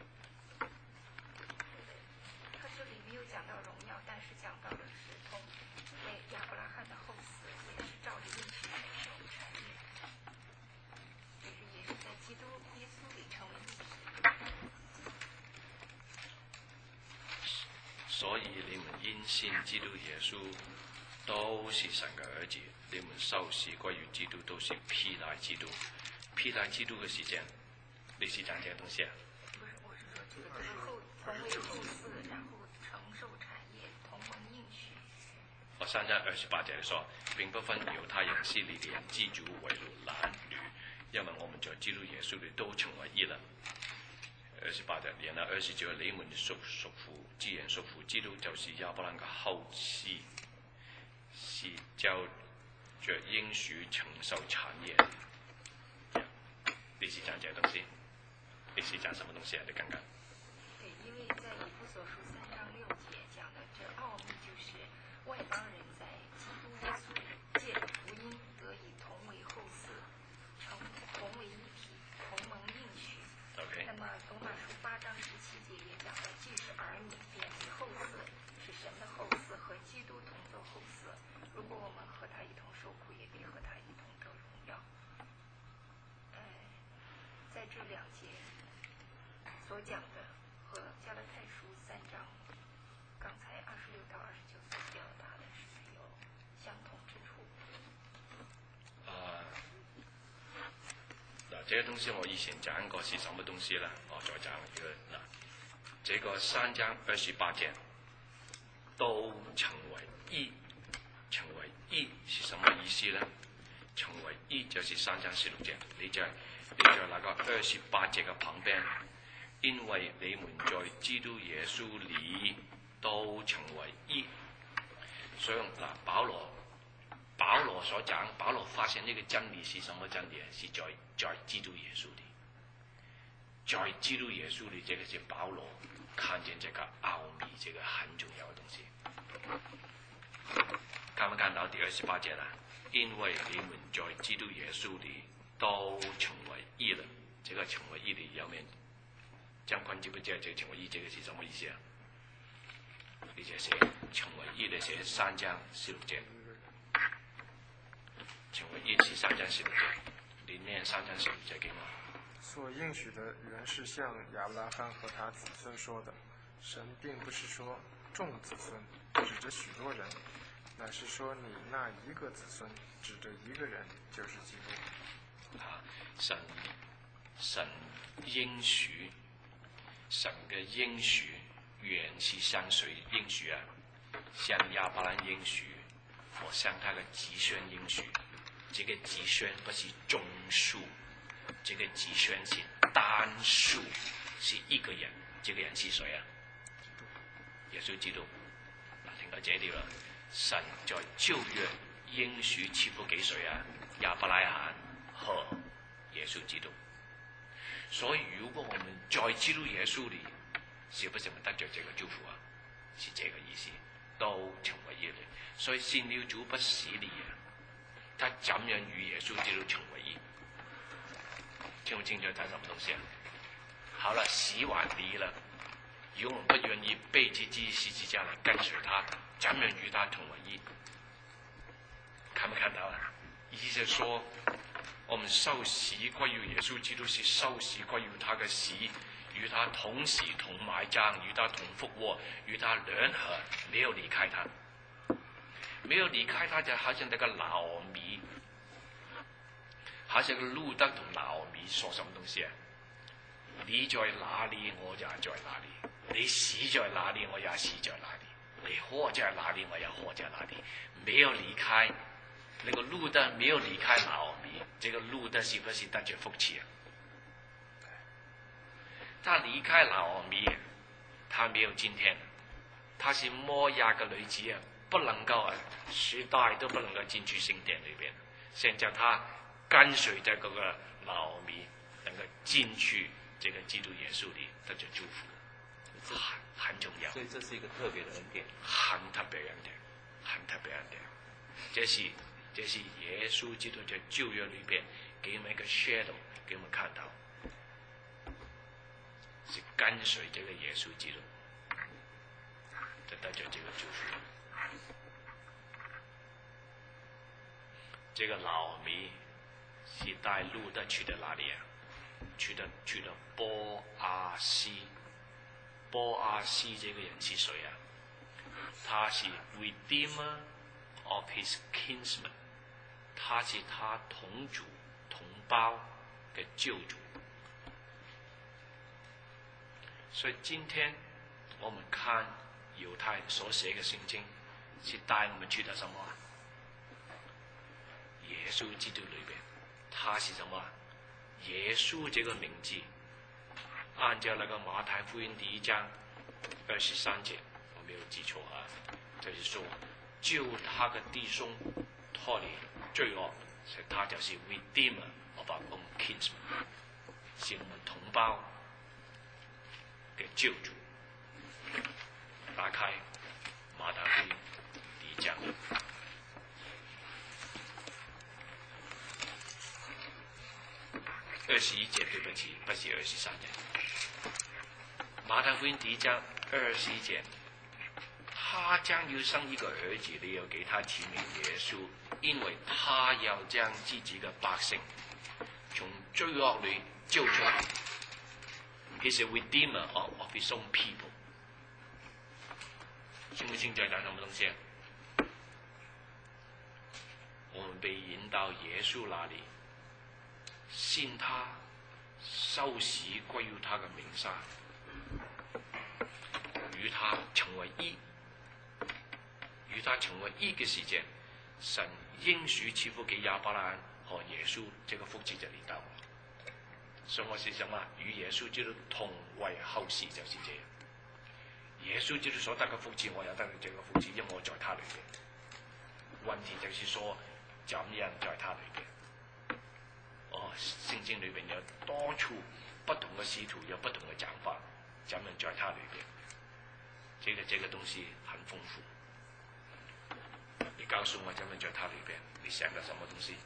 他這裡沒有講到榮耀，但是講到的是從因為亞伯拉罕的後嗣也是。 信基督耶稣都是神嘅兒子，你們受洗歸於基督都是披戴基督。披戴基督嘅是這樣，你是講這個東西啊？ 不是，我是說這個就是後同為後嗣，然後承受產業，同蒙應許。 我三章二十八節說，並不分猶太人、希利尼人、基督為奴男女，因為我們在基督耶穌裏都成為一了。二十八節，然後二十九，你們屬屬乎，既然屬乎基督，就是亞伯蘭嘅後嗣，是照着應許承受產業。你是講這個東西？你是講什麼東西啊？你看看。 對，因為在以弗所書三章六節講的這奧秘，就是外邦人在基督耶穌借着福音得以同為後嗣，成同為一體，同蒙應許。 OK。 那麼羅馬書八章十七節也講了，既是兒女，便是後嗣，是神的後嗣，和基督同作後嗣。如果我們和他一同受苦，也必和他一同得榮耀。呃，在這兩節所講的和加拉太書三章剛才二十六到二十九所表達的是有相同之處。 啊，嗱，這個東西我以前講過是什麼東西啦？我再講一個嗱，這個三章二十八節都成為一，成為一是什麼意思呢？成為一就是三章十六節，你在你在那個二十八節嘅旁邊，因為你們在基督耶穌裏都成為一，所以嗱，保羅保羅所講，保羅發現呢個真理是什麼真理啊？是在在基督耶穌裏，在基督耶穌裏，這個是保羅看見這個奧秘，這個很重要的東西。看沒看到第二十八節啦？因為你們在基督耶穌裏都成為一了，這個成為一的後面，將坤知不知道這個成為一這個是什麼意思啊？你這寫成為一的寫三章十六節，成為一是三章十六節，你念三章十六節給我。 所應許的原是向亞伯拉罕和他子孫說的，神並不是說眾子孫，指着許多人，乃是說你那一個子孫，指着一個人，就是基督。 啊，神神應許，神嘅應許原是向誰應許啊？向亞伯蘭應許，和向他嘅子孫應許。這個子孫不是眾數，這個子孫是單數，是一個人。這個人是誰啊？耶穌基督。嗱，聽到這裡啦，神在舊約應許賜福給誰啊？亞伯拉罕和耶穌基督。所以如果我們在基督耶穌裡，是不是得着這個祝福啊？是這個意思，都成為一了。所以信了主不洗禮啊，他怎樣與耶穌基督成為一？聽不清楚他什麼東西啊？好了，洗完禮了，如果我們不願意背起基督十字架來跟隨他，怎樣與他同為一？看沒看到啊？意思是說，我們受洗歸於耶穌基督，是受洗歸於他的死，與他同死同埋葬，與他同復活，與他聯合，沒有離開他，沒有離開他，就好像那個拿俄米，好像個路得同拿俄米說什麼東西啊？你在哪裡，我也在哪裡；你死在哪裡，我也死在哪裡；你活在哪裡，我也活在哪裡。沒有離開那個路得，沒有離開拿俄米，這個路得是不是得着福氣啊？他離開拿俄米，他沒有今天。他是摩押嘅女子啊，不能夠啊，十代都不能夠進去聖殿裏邊。現在他跟隨着嗰個拿俄米，能夠進去這個基督耶穌裏得着祝福，很很重要。 所以這是一個特別的恩典， 很特別的恩典，很特別的恩典。這是這是耶穌基督在舊約裏邊給我們一個 shadow，給我們看到，是跟隨這個耶穌基督，就得着這個祝福。這個拿俄米是帶路得去的哪裡啊？去的去的波阿斯。波阿斯這個人是誰啊？ 他是 Redeemer of his kinsmen， 他是他同族同胞嘅救主。所以今天我们看犹太人所写嘅圣经，是带我们去到什么啊？耶稣基督里边，他是什么啊？耶稣这个名字，按照那个马太福音第一章二十三节，我没有记错啊，就是说救他的弟兄脱离罪恶，所以他就是 Redeemer of our own kinsmen， 是我们同胞嘅救主。打开马太福音第一章。二十一节，对不起，不是二十三节。马太福音第一章二十一节，他将要生一个儿子，你要给他起名耶稣，因为他要将自己的百姓从罪恶里救出来。He's a redeemer of, of his own people。信不信在讲什么东西？我们被引到耶稣那里。信他，受洗归入他的名下，与他成为一，与他成为一嘅時間，神應許賜福給亞伯拉罕和耶穌，這個福祉就嚟到。所以我是什麼？與耶穌基督同為後嗣，就是這樣。耶穌基督所得嘅福祉，我也得到這個福祉，因為我在他裏邊。問題就是說，怎樣在他裏邊？哦，聖經裏邊有多處不同嘅使徒有不同嘅講法，怎樣在他裏邊？這個這個東西很豐富。你告訴我怎樣在他裏邊？你想到什麼東西？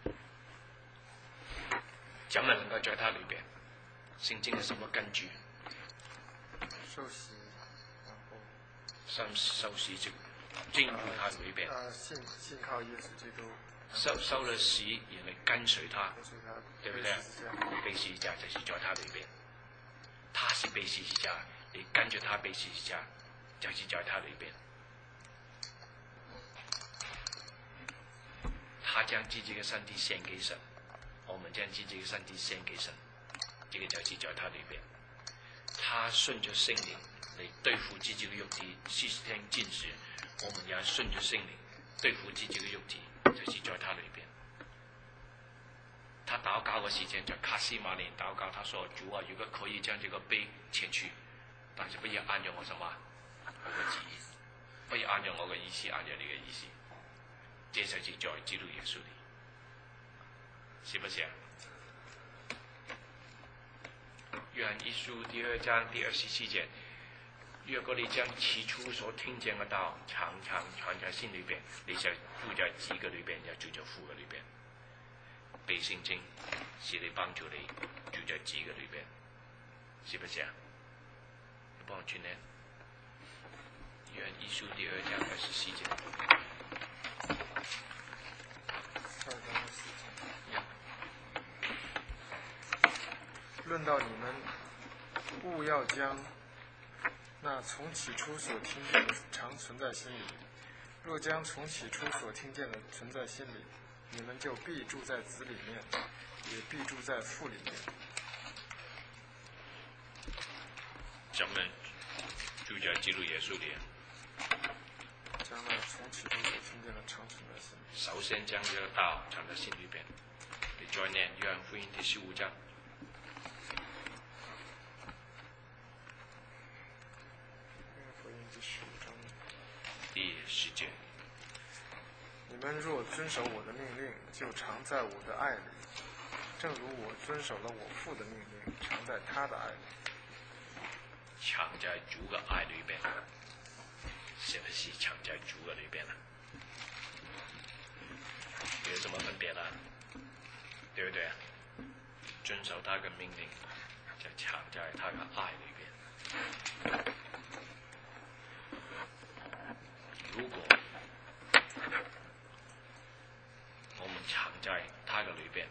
怎樣能夠在他裏邊？聖經有什麼根據？ 受洗，然後受受洗就進入他裏邊。 啊，信信靠耶穌基督。 受受了洗，然後跟隨他，對不對？被十字架就是在他裏邊，他是被十字架，你跟着他被十字架，就是在他裏邊。他將自己嘅身體獻給神，我們將自己嘅身體獻給神，這個就是在他裏邊。他順着聖靈嚟對付自己嘅肉體，施行禁食，我們也順着聖靈對付自己嘅肉體。就是在他裏邊，他禱告嘅時間在卡斯馬尼禱告，他說：主啊，如果可以將這個杯撤去，但是不要按照我什麼我嘅旨意，不要按照我嘅意思，按照你嘅意思。這就是在基督耶穌裏，是不是啊？約翰一書第二章第二十七節。若果你將起初所聽見嘅道常常藏在心裏邊，你就住在子嘅裏邊，又住在父嘅裏邊。背聖經是你幫助你住在子嘅裏邊，是不是啊？你幫我轉呢？約翰一書第二章二十四節。 論到你們，務要將那從起初所聽見的常存在心裏，若將從起初所聽見的存在心裏，你們就必住在子裏面，也必住在父裏面。 咱們住在基督耶穌裏， 將那從起初所聽見的常存在心裏。 首先將這個道藏在心裏邊。你再念約翰福音第十五章。第十節， 你們若遵守我的命令，就常在我的愛裏，正如我遵守了我父的命令，常在他的愛裏。 常在主嘅愛裏邊，是不是常在主嘅裏邊啊？有什麼分別啦？對不對啊？遵守他嘅命令，就常在他嘅愛裏邊。如果我們藏在他嘅裏邊，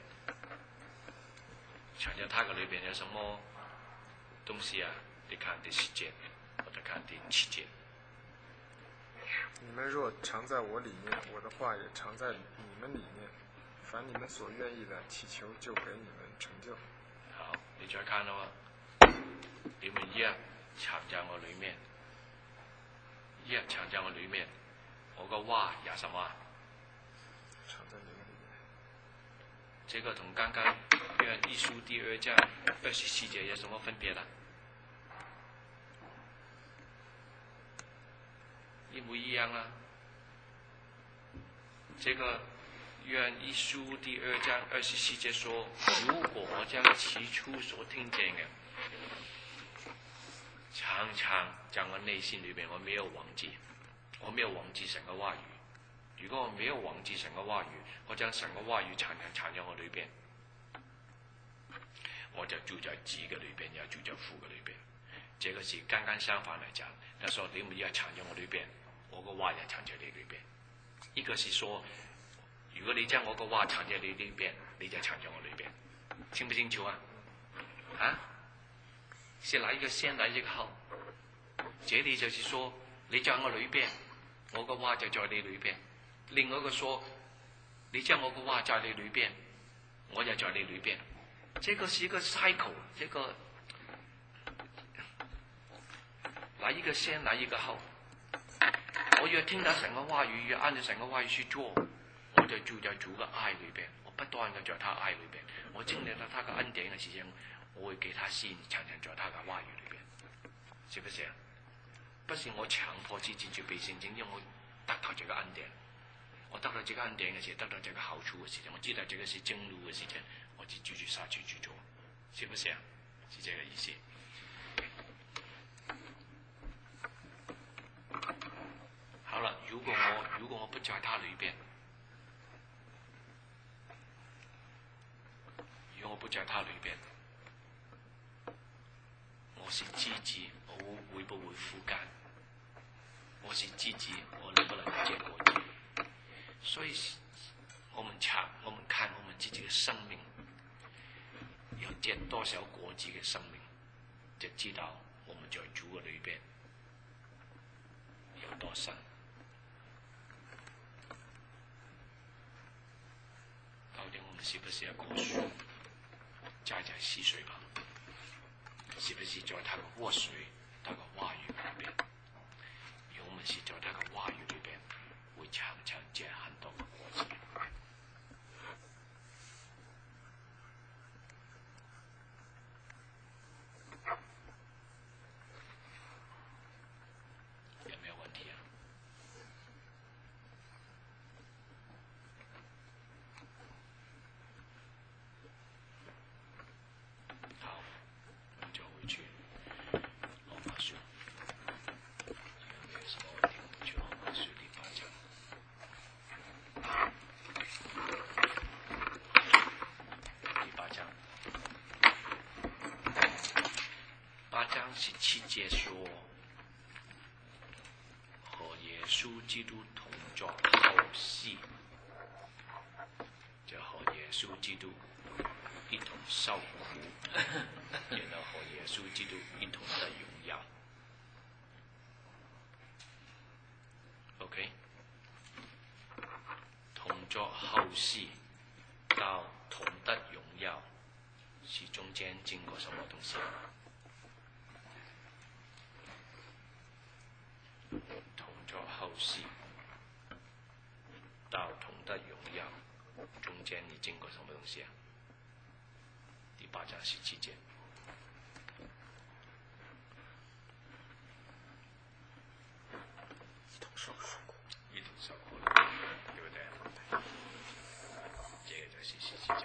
藏在他嘅裏邊有什麼東西啊？你看第十節，或者看第七節。 你们若常在我里面，我的话也常在你们里面。凡你们所愿意的，祈求就给你们成就。 好，你再看咯，你们一藏在我里面，一藏在我里面，我个话有什么？ 常在你们里面。 这个同刚刚约翰一书第二章二十四节有什么分别呢？一模一样啊！这个约翰一书第二章二十四节说：“如果我将起初所听见的，常常在我内心里面，我没有忘记，我没有忘记神嘅話語。如果我沒有忘記神嘅話語，我將神嘅話語常常藏在我裏邊，我就住在子嘅裏邊，也住在父嘅裏邊。這個是剛剛相反嚟講。他說：你們要藏在我裏邊，我個話也藏在你裏邊。一個是說，如果你將我個話藏在你裏邊，你就藏在我裏邊，清不清楚啊？啊？是哪一個先，哪一個後？這裡就是說，你在我裏邊，我個話就在你裏邊。另外一個說，你將我個話在你裏邊，我就在你裏邊。這個是一個 cycle， 這個哪一個先，哪一個後？我越聽到神嘅話語，越按照神嘅話語去做，我就住在主嘅愛裏邊，我不斷地在他愛裏邊，我經歷到他嘅恩典嘅時間，我會給他信，常常在他嘅話語裏邊，是不是啊？不是我強迫自己去背聖經，因為我得到這個恩典，我得到這個恩典嘅時候，得到這個好處嘅時間，我知道這個是正路嘅時間，我就繼續下去去做，是不是啊？是這個意思。好了，如果我如果我不在他裏邊，如果我不在他裏邊，我是枝子，我會不會枯乾？我是枝子，我能不能結果子？所以，我們查，我們看我們自己的生命，要結多少果子嘅生命，就知道我們在主嘅裏邊有多深。到底我們是不是一棵樹，栽在溪水旁？是不是在他的活水、他的話語裏邊？如果我們是在他的話語裏邊，會常常結很多的果子。有沒有問題啊？好，我們就回去羅馬書。有沒有什麼問題？我們去羅馬書第八章。第八章，八章十七節說，和耶穌基督同作後嗣，就和耶穌基督一同受苦，然後和耶穌基督一同得榮耀。OK， 同作後嗣到同得榮耀，是中間經過什麼東西？同作後嗣到同得榮耀，中間你經過什麼東西啊？第八章十七節。 一同受苦， 一同受苦，對不對？這個就是十七章。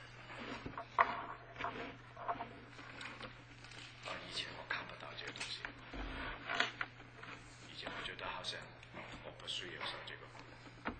啊，以前我看不到這個東西，以前我覺得好像我不需要受這個苦，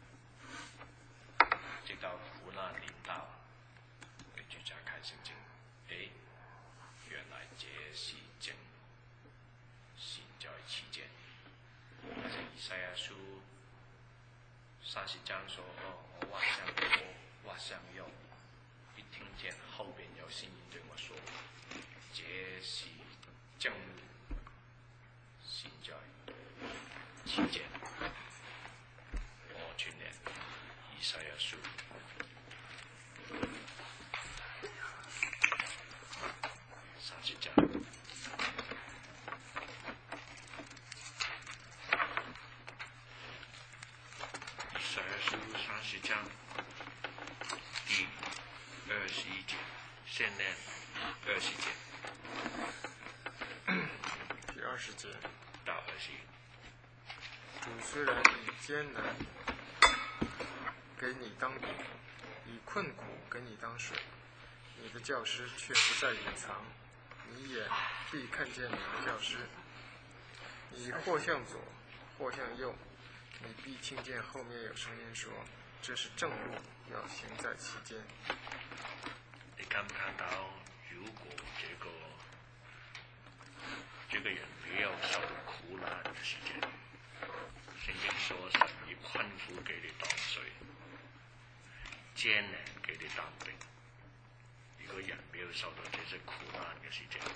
直到苦難臨到，跟住再看聖經，誒，原來這是正，現在期間。而且以賽亞書三十章說：哦，我畫上左，畫上右。一聽見後邊有聲音對我說：這是正路，現在期間。 现在二十节， 第二十节， 到二十。 主虽然以艰难给你当饼，以困苦给你当水，你的教师却不再隐藏，你眼必看见你的教师。你或向左，或向右，你必听见后面有声音说：“这是正路，要行在其间。” 你看不看到，如果这个这个人没有受苦难的时间，圣经说神以困苦给你当水，艰难给你当饼。如果人没有受到这些苦难的时间，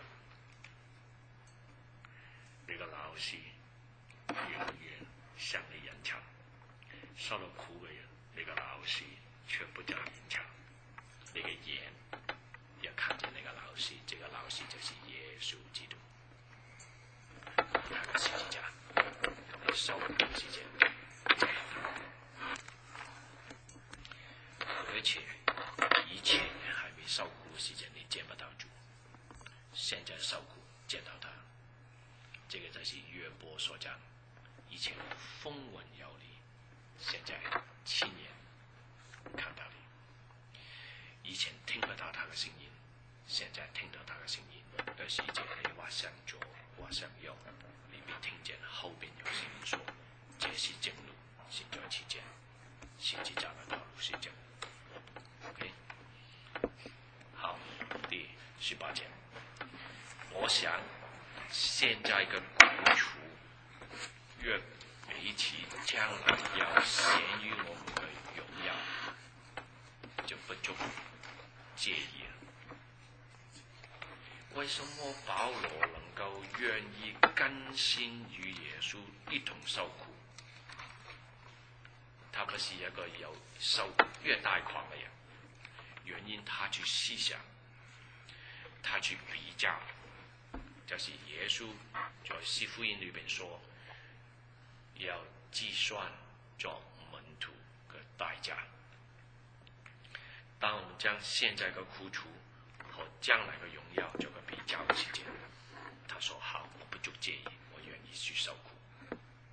你個老師永遠向你隱藏，受到苦嘅人，你個老師卻不再隱藏，你嘅眼也看見那個老師，這個老師就是耶穌基督，他嘅十字架，你受苦時間，而且以前還沒受苦時間，你見不到主，現在受苦見到他。這個就是約伯所講，以前風聞有你，現在親眼看到你。以前聽不到他的聲音，現在聽到他的聲音。二十一節，你或向左，或向右，你必聽見後邊有聲音說：這是正路，行在其間。十字架的道路是正路。OK， 好，第十八節，我想。現在嘅苦楚，若比起將來要顯於我們嘅榮耀，就不足介意了。為什麼保羅能夠願意甘心與耶穌一同受苦？他不是一個有受越大狂嘅人，原因他去思想，他去比較。就是耶穌在四福音裏邊說，要計算做門徒嘅代價。當我們將現在嘅苦楚和將來嘅榮耀做個比較嘅時間，他說好，我不足介意，我願意去受苦。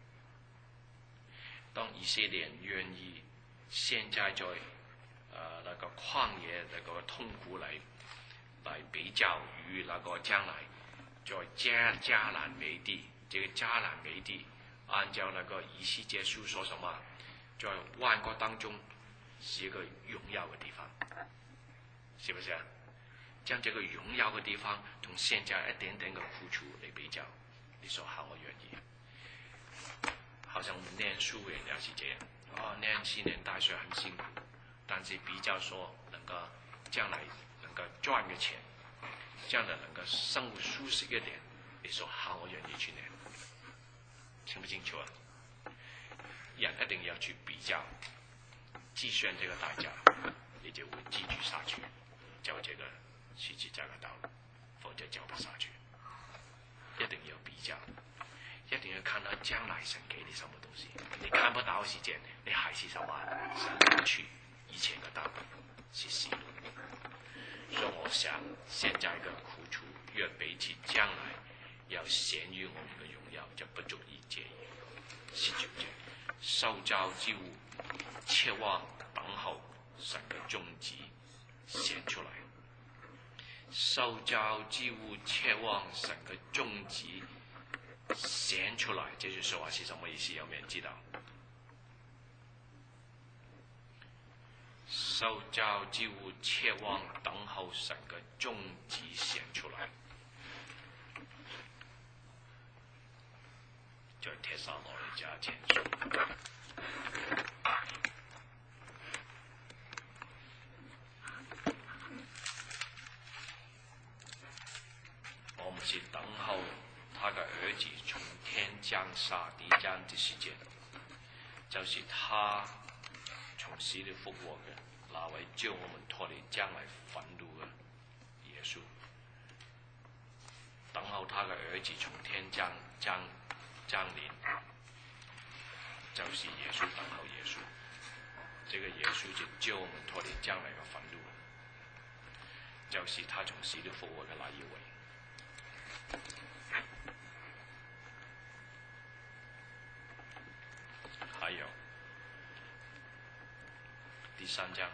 當以色列人願意現在在呃那個曠野那個痛苦嚟嚟比較與那個將來。在迦迦南美地，這個迦南美地按照那個以西結書說什麼？在萬國當中是一個榮耀嘅地方，是不是啊？將這個榮耀嘅地方同現在一點點嘅苦楚嚟比較，你說好，我願意。好像我們念書嘅人也是這樣，哦，念四年大學很辛苦，但是比較說能夠將來能夠賺嘅錢。將來能夠生活舒適一點，你說好，我願意去念，清不清楚啊？人一定要去比較，計算這個代價，你就會繼續下去，走這個十字架嘅道路，否則走不下去。一定要比較，一定要看到將來神給你什麼東西，你看不到時間，你還是什麼？神去以前嘅道路是死路。所以我想，現在嘅苦楚若比起將來要顯於我們嘅榮耀，就不足以介意。十九節，受造之物，切望等候神嘅終旨顯出來。受造之物，切望神嘅終旨顯出來，這句說話是什麼意思？有沒有人知道？受造之物，切望等候神嘅終旨顯出來。在帖撒羅尼迦前書，我們是等候他嘅兒子從天降下第一章的時間，就是他從死裏復活嘅。那位救我們脫離將來憤怒嘅耶穌，等候他嘅兒子從天降降降臨，就是耶穌等候耶穌。這個耶穌就救我們脫離將來嘅憤怒。 就是他从死里复活的那一位。还有第三章，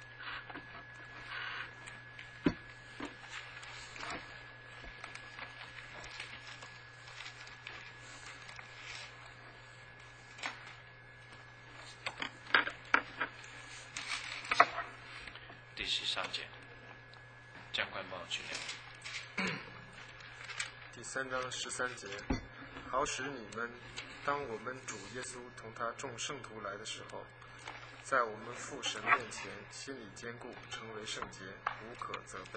第十三节，将官帮我去念。 第三章十三节，好使你们，当我们主耶稣同他众圣徒来的时候，在我们父神面前心里坚固，成为圣洁，无可责备。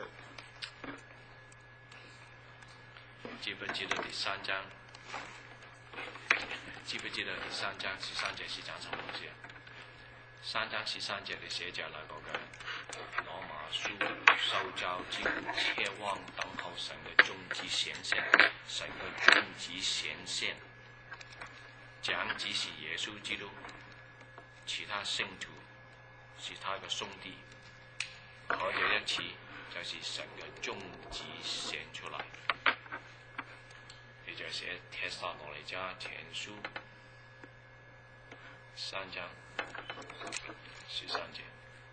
记不记得第三章？记不记得第三章十三节是讲什么东西？三章十三节的寫着那個嘅羅馬書受造之父切望等候神嘅終旨顯現，神嘅終旨顯現講只是耶穌基督，其他聖徒是他嘅兄弟，可有一次就是神嘅終旨顯出嚟。你就寫帖撒羅尼迦前書三章十三节，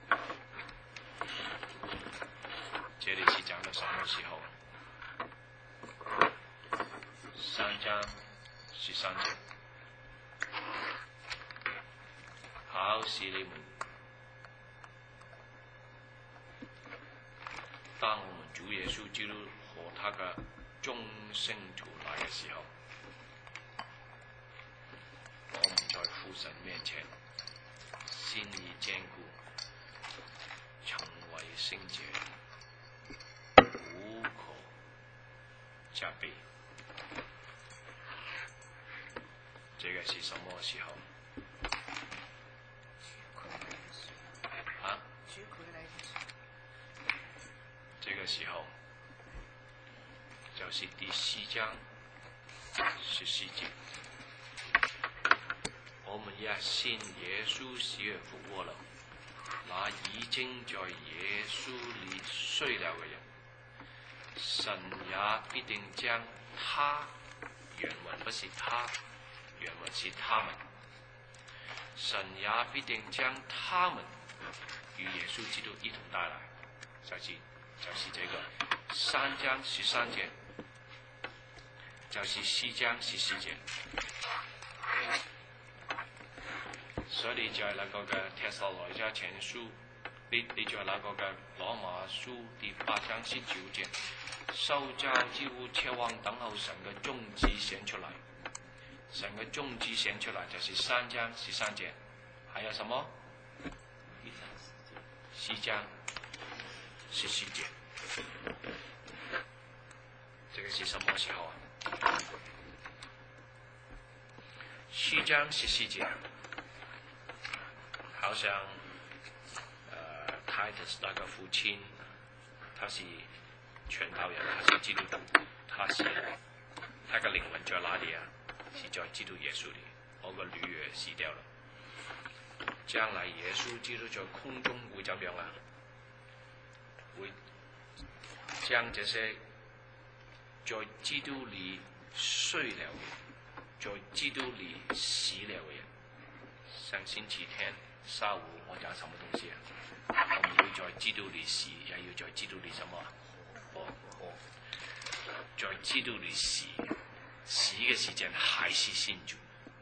这里是讲到什么时候？三章十三节，好使你们，当我们主耶稣基督和他的众聖徒來的時候，我們在父神面前心意堅固，成為聖潔，無可責備。這個是什麼時候？啊？這個時候就是第四章十四節。我們也信耶穌死而復活了，那已經在耶穌裏睡了嘅人，神也必定將他，原文不是他，原文是他們，神也必定將他們與耶穌基督一同帶來，就是就是這個三章十三節，就是四章十四節。所以你在那個嘅帖撒羅尼迦前書，你你在那個嘅羅馬書第八章十九節，受造之父切望等候神嘅終旨顯出來，神嘅終旨顯出來就是三章十三節，還有什麼？四章十四節，這個是什麼時候啊？四章十四節。好像呃 Titus 那個父親，他是傳道人，他是基督徒，他是他嘅靈魂在哪裡啊？是在基督耶穌裡。我個女兒死掉了，將來耶穌基督在空中會怎樣啊？會將這些在基督裡睡了嘅，在基督裡死了嘅人，像星期天下午我講什麼東西啊？我們會在基督裡死，也要在基督裡什麼活活？在基督裡死，死嘅時間還是信主，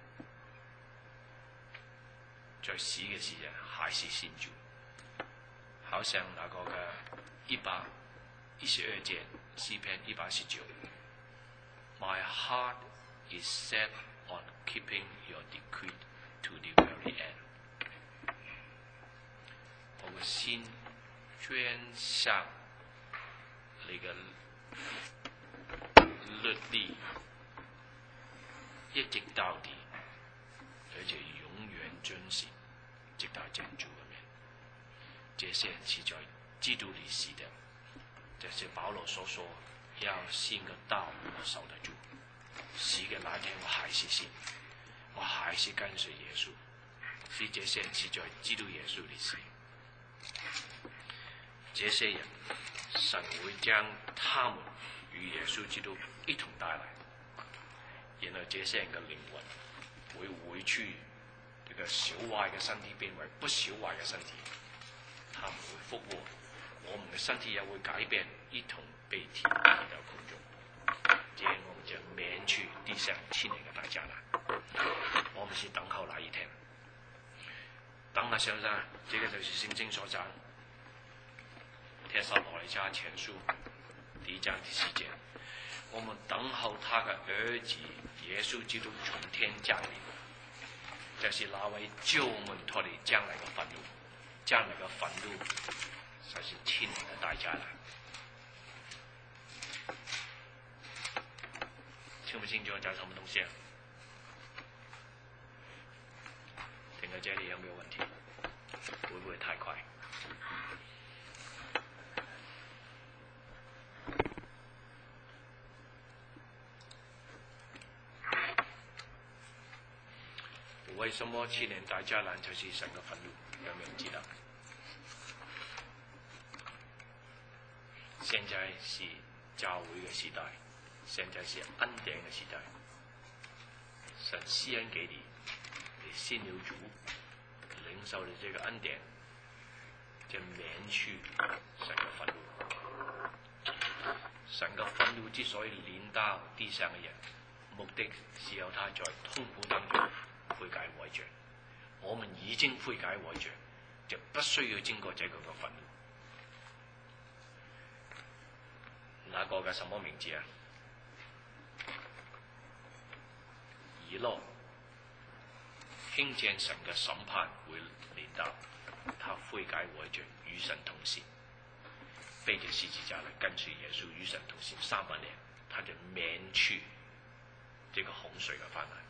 在死嘅時間還是信主。好像那個嘅一百一十二節詩篇一百十九 ，My heart is set on keeping your decree to the very end。我嘅心專向你嘅律例，一直到底，而且永遠遵行，直到見主嘅面。這些是在基督裡死的，這是保羅所說，要信個道，我守得住。死嘅那天，我還是信，我還是跟隨耶穌。是這些人是在基督耶穌裡死。這些人神会将他们与耶稣基督一同带来，然后这些人嘅靈魂會回去這個小壞嘅身體變為不小壞嘅身體，他們會復活，我們嘅身體也會改變，一同被提到空中，這樣我們就免去地上千年嘅大災難。我們是等候那一天。當那時候呢，這個就是聖經所講帖撒羅尼迦前書第一章第四節，我們等候他的兒子耶穌基督從天降臨，就是那位救我們脫離將來的憤怒，將來的憤怒就是千年的大災難。清不清楚講什麼東西啊？聽到這裡有沒有問題？會不會太快？為什麼千年大災難就是神嘅憤怒？有沒有人知道？現在是教會嘅時代，現在是恩典嘅時代。神施恩給你，你信了主，領受了這個恩典，就免去神嘅憤怒。神嘅憤怒之所以臨到地上嘅人，目的是要他在痛苦當中悔改悔罪，我們已經悔改悔罪，就不需要經過這個嘅憤怒。那個嘅什麼名字啊？以諾聽見神嘅審判會臨到，他悔改悔罪，與神同行，背着十字架來跟隨耶穌與神同行三百年，他就免去這個洪水嘅患難。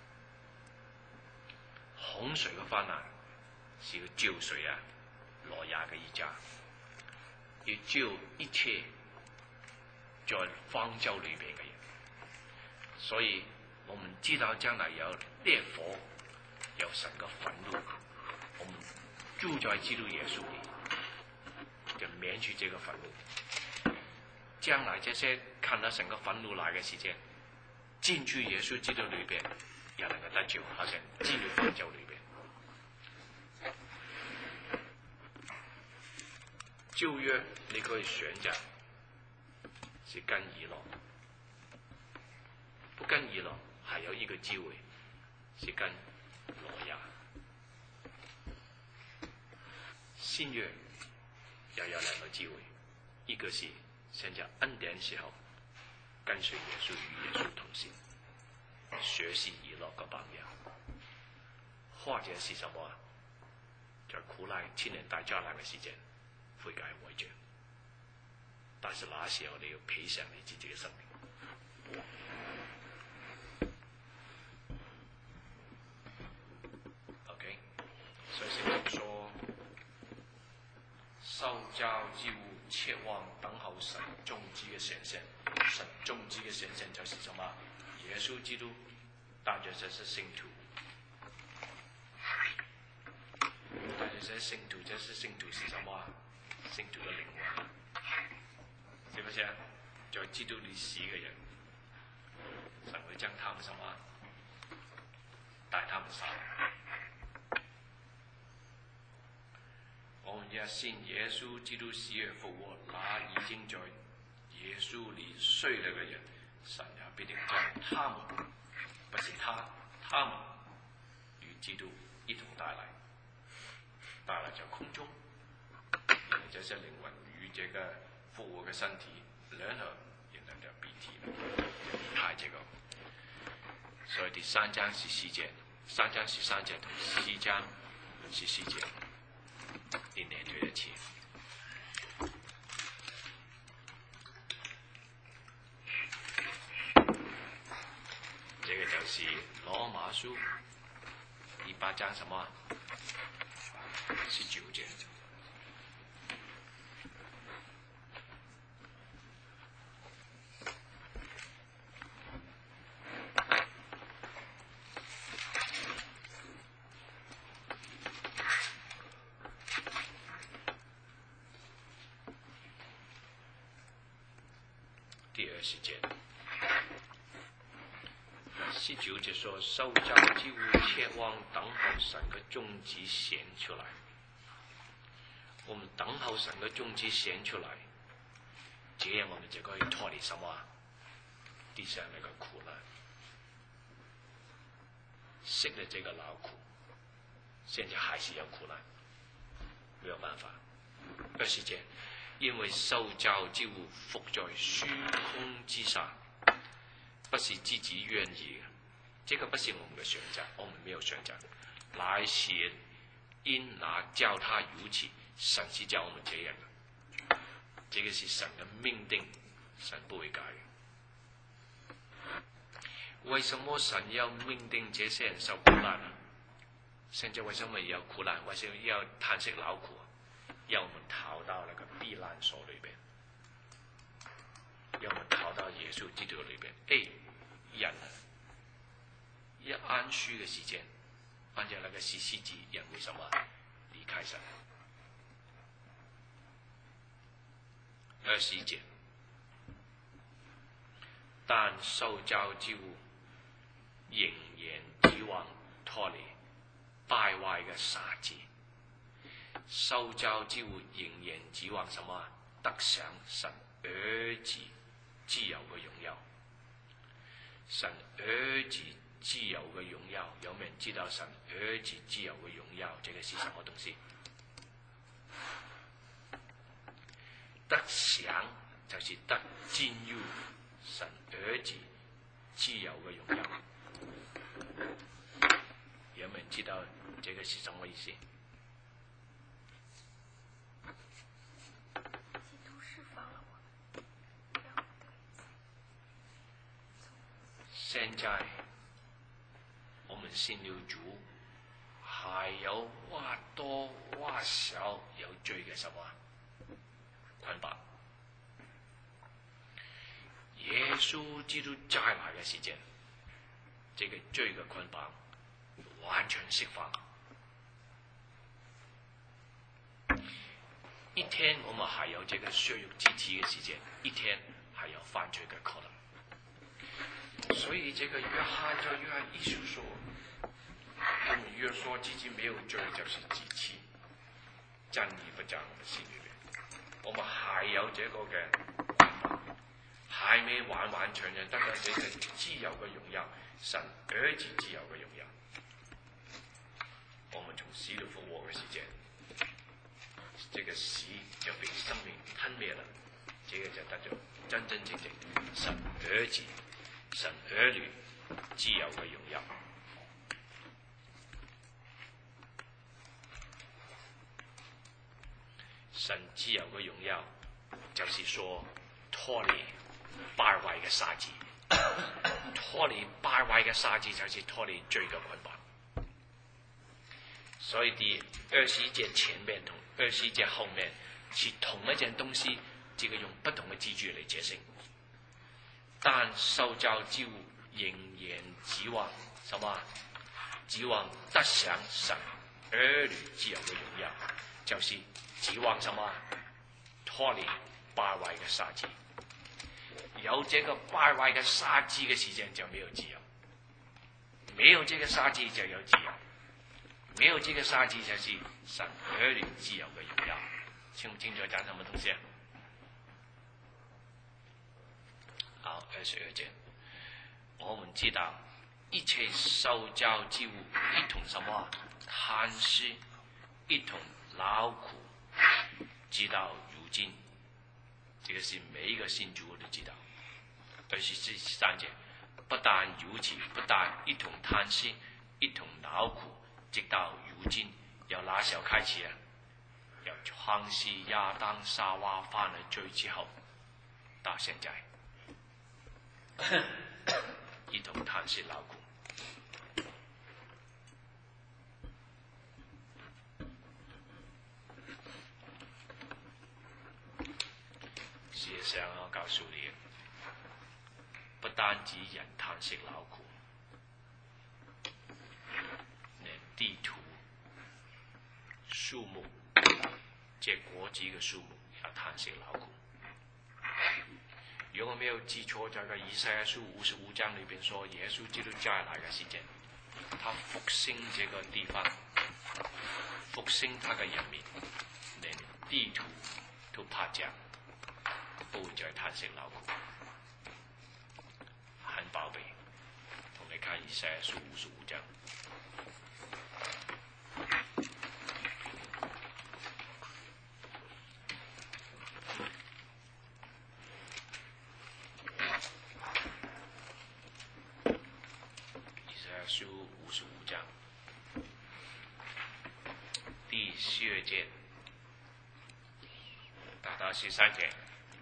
洪水嘅患難是要救誰啊？挪亞嘅一家，要救一切在方舟裏邊嘅人。所以我們知道將來有烈火，有神嘅憤怒，我們住在基督耶穌裏，就免去這個憤怒。將來這些看到神嘅憤怒來嘅時間，進去耶穌基督裏邊，也能夠得救，好像進入方舟裏邊。舊約你可以選擇是跟以諾，不跟以諾還有一個機會是跟挪亞。新約也有兩個機會，一個是現在恩典時候跟隨耶穌與耶穌同行，學習以諾嘅榜樣，或者是什麼？在苦難千年大災難嘅時間悔改悔罪，但是那時候你要賠上你自己嘅生命。OK， 所以聖經說，受造之物切望等候神眾子嘅顯現。神眾子嘅顯現就是什麼？耶穌基督帶着這些聖徒，帶着這些聖徒，這些聖徒是什麼？聖徒嘅靈魂，是不是啊？在基督裏死嘅人，神會將他們什麼？帶他們上來。我們也信耶穌基督死而復活，那已經在耶穌裏睡了嘅人，神也必定將他們，不是他，他們與基督一同帶來，帶來在空中。這些靈魂與這個復活嘅身體聯合，然後就被提了，就離開這個。所以第三章是四節，三章十三節同四章十四節，你連對得起。這個就是羅馬書第八章什麼？十九節。 第二十节，十九节说：受教之物切望等候神的种子显出来。我们等候神的种子显出来，这样我们就可以脱离什么？地上那个苦难，吃了这个劳苦，现在还是有苦难，没有办法。二十节，因为受教之物伏在虚空之上，不是自己愿意的，这个不是我们的选择，我们没有选择，乃是因那叫他如此，神是叫我们这样的，这个是神的命定，神不会改的。为什么神要命定这些人受苦难呢？现在为什么要苦难？为什么要叹息劳苦？要我们逃到那个避难所里边，要我们逃到耶稣基督里边。哎，人一安舒嘅時間，按照那個士師字，人會什麼離開神？二十節，但受教之物仍然指望脱離敗壞嘅傻子，受教之物仍然指望什麼？得享神兒子自由嘅榮耀。神兒子自由嘅榮耀，有沒有人知道神兒子自由嘅榮耀這個是什麼東西？得享就是得進入神兒子自由嘅榮耀。有沒有人知道這個是什麼意思？現在我們信了主，還有或多或少有罪嘅什麼捆綁。耶穌基督再來嘅時間，這個罪嘅捆綁完全釋放。一天我們還有這個血肉之體嘅時間，一天還有犯罪嘅可能。所以這個約翰就約翰一書說，我們越說自己沒有罪，就是自欺，真理不在我們心裏面。我們還有這個嘅捆綁，還沒完完全全得到這個自由嘅榮耀，神兒子自由嘅榮耀。我們從死裏復活嘅時間，這個死就被生命吞滅了，這個就得咗真真正正神兒子。神兒女自由嘅榮耀，神自由嘅榮耀，就是說脫離敗壞嘅沙子，脫離敗壞嘅沙子就是脫離罪嘅捆綁。所以第二十一節前面同二十一節後面是同一件東西，這個用不同嘅字句嚟解釋。但受教之物仍然指望什麼？指望得享神兒女自由嘅榮耀，就是指望什麼？脫離敗壞嘅沙子。有這個敗壞嘅沙子嘅時間就沒有自由，沒有這個沙子就有自由，沒有這個沙子就是神兒女自由嘅榮耀。清唔清楚講什麼東西啊？好，二十二節，我們知道一切受教之物一同什麼？嘆息，一同勞苦，直到如今。這個是每一個信主都知道。二十三節，不但如此，不但一同嘆息，一同勞苦，直到如今。由哪時候開始啊？由創世亞當夏娃犯了罪之後，到現在。一同嘆息勞苦。事實上，我告訴你，不單止人嘆息勞苦，連地土、樹木、結果子嘅樹木也嘆息勞苦。 如果没有记错，这个以赛亚书五十五章里边说，耶稣基督再来的时间，他复兴这个地方，复兴他的人民，连地图都拍降，不会再叹息劳苦，很宝贝。同你看以赛亚书五十五章。书五十五章第十二节打到十三节，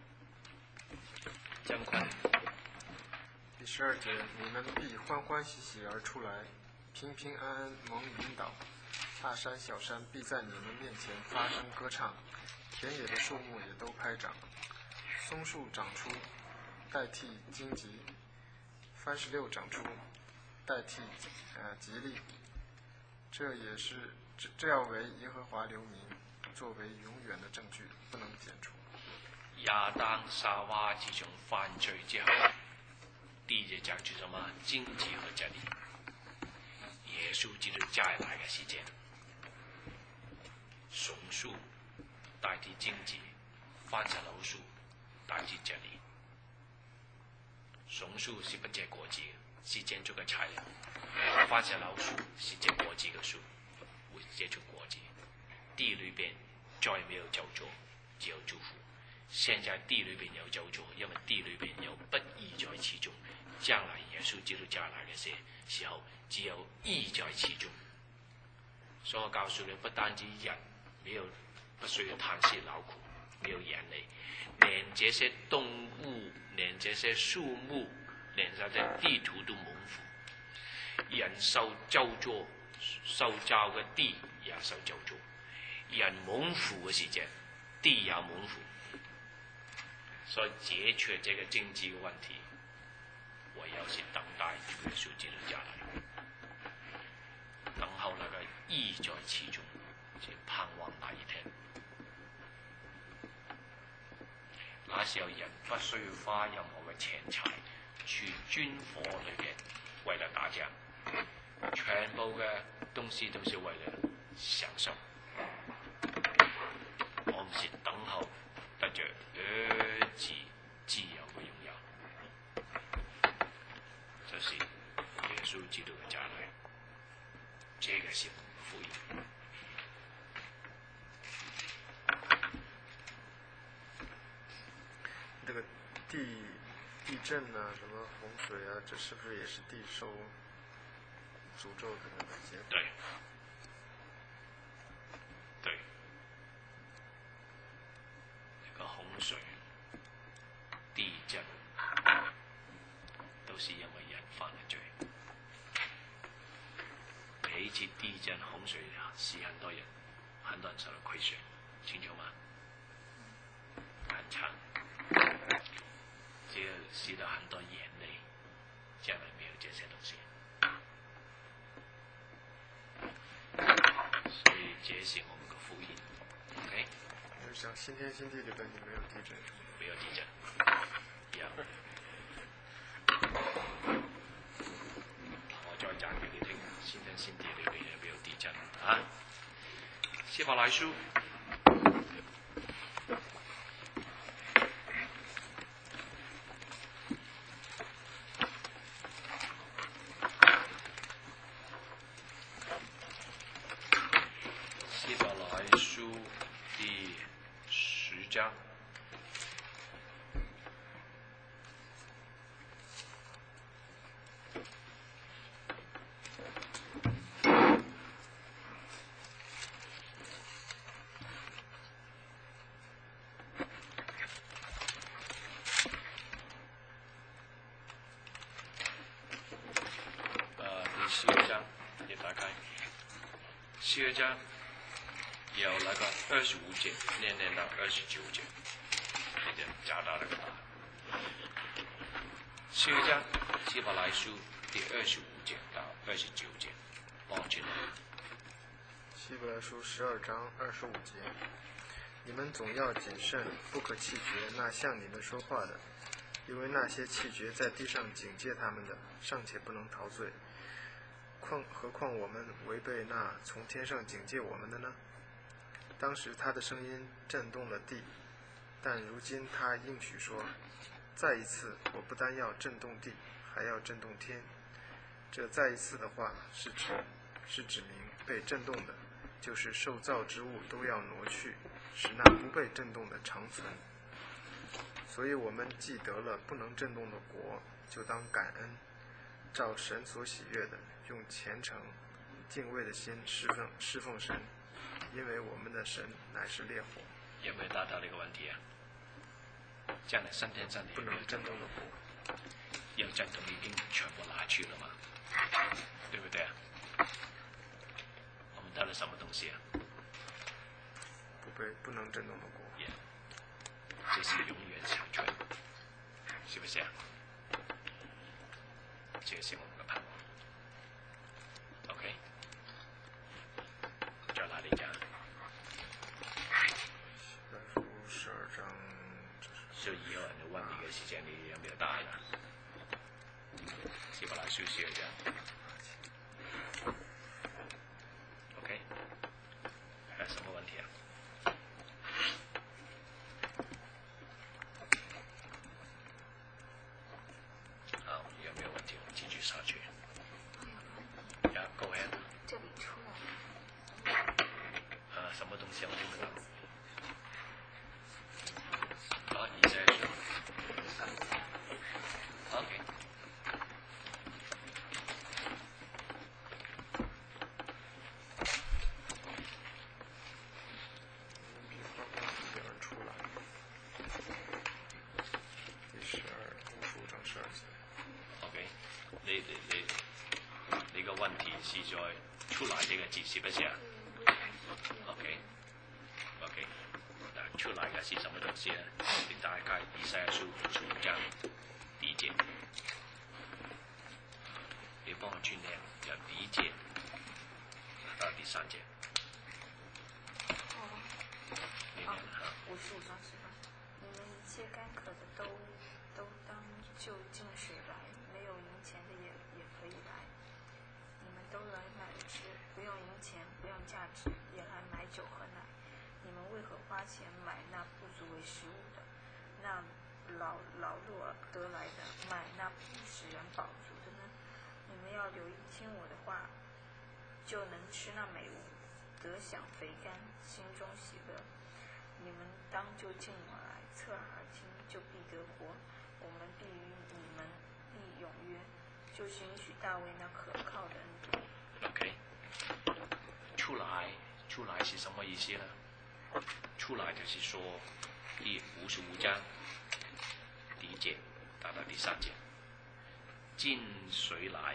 真快。 第十二节，你们必欢欢喜喜而出来，平平安安蒙引导。大山小山必在你们面前发声歌唱，田野的树木也都拍掌，松树长出代替荆棘，番石榴长出代替呃吉利，这也是这这要为耶和华留名，作为永远的证据，不能剪除。 亚当夏娃自从犯罪之后，第一节讲出什么？荆棘和这里，耶稣基督再来的时间，松树代替荆棘，番石榴树代替这里。松树是不结果子，是建筑的材料；番石榴树是结果子的树，会结出果子。地里边再没有咒诅，只有祝福。现在地里边有咒诅，因为地里边有不义在其中。将来耶稣基督再来嘅時時候，只有義在其中。所以我告訴你，不單止人沒有不需要嘆息勞苦，沒有眼淚，連這些動物，連這些樹木，連這些地土都蒙福。人受咒詛，受造嘅地也受咒詛。人蒙福嘅時間，地也蒙福。所以解決這個經濟嘅問題，唯有是等待主耶穌基督再來，等候那個義在其中，即盼望那一天。那時候人不需要花任何嘅錢財去軍火裏邊，為了打仗，全部嘅東西都是為了享受。我們是等候得着兒子自由嘅擁有，就是耶穌基督嘅再來，這個是福音。 这个地地震啊，什么洪水啊，这是不是也是地受诅咒可能的结果？ 对，对，這個洪水、地震，都是因為人犯了罪。每一次地震、洪水使很多人，很多人受到虧損，清楚嗎？很慘。這個使到很多眼淚，將來沒有這些東西，所以這是我們的福音。OK？ 就像新天新地裡邊也沒有地震， 沒有地震，一樣。我再講俾你聽，新天新地裡邊也沒有地震啊！希伯來書。十二章也打開，十二章有那個二十五節，念念到二十九節，你就找到那個答案。十二章希伯來書第二十五節到二十九節，望住你。 希伯來書十二章二十五節，你們總要謹慎，不可棄絕那向你們說話的， 因为那些弃绝在地上警戒他们的，尚且不能逃罪，况何况我们违背那从天上警戒我们的呢？当时他的声音震动了地，但如今他应许说，再一次，我不单要震动地，还要震动天。这再一次的话是指是指明被震动的，就是受造之物都要挪去，使那不被震动的长存。所以我们既得了不能震动的国，就当感恩，照神所喜悦的，用虔诚敬畏的心侍奉侍奉神，因为我们的神乃是烈火。 有没有答到这个问题啊？将来三天三夜不能震动的国， 要震动已经全部拿去了嘛，对不对啊？我们得了什么东西啊？ 不被不能震动的国。 Yeah. 这是永远长存，是不是啊？这是我们的盼望。OK， 再来一讲。 书十二章。 所以以後人哋問你嘅時間，你有沒有答案啊？希伯來書十二章。OK， 還有什麼問題啊？好，有沒有問題？我們繼續下去。呀，Go ahead。 这里出来了。 啊，什麼東西我聽不到？啊，以賽亞書。OK。 有人出来。第十二，五十五章十二节。 OK， 你你你你個問題是在出來這個字是不是啊 ？OK OK， 那出來嘅是什麼東西呢？你打開以賽亞書五十五章第一節，你幫我轉念由第一節到第三節。你念下。 五十五章是吧？你们一切干渴的都都当就近水来，没有银钱的也也可以来。你们都来买吃，不用银钱，不用价值，也来买酒和奶。你们为何花钱买那不足为食物的，那劳劳碌而得来的，买那不使人饱足的呢？你们要留意听我的话，就能吃那美物，得享肥甘，心中喜乐。你们当就近我来，侧耳而听，就必得活。我们必与你们立永约，就是允许大卫那可靠的恩典。 OK， 出來出來是什麼意思呢？出來就是說第五十五章第一節打到第三節，近水來，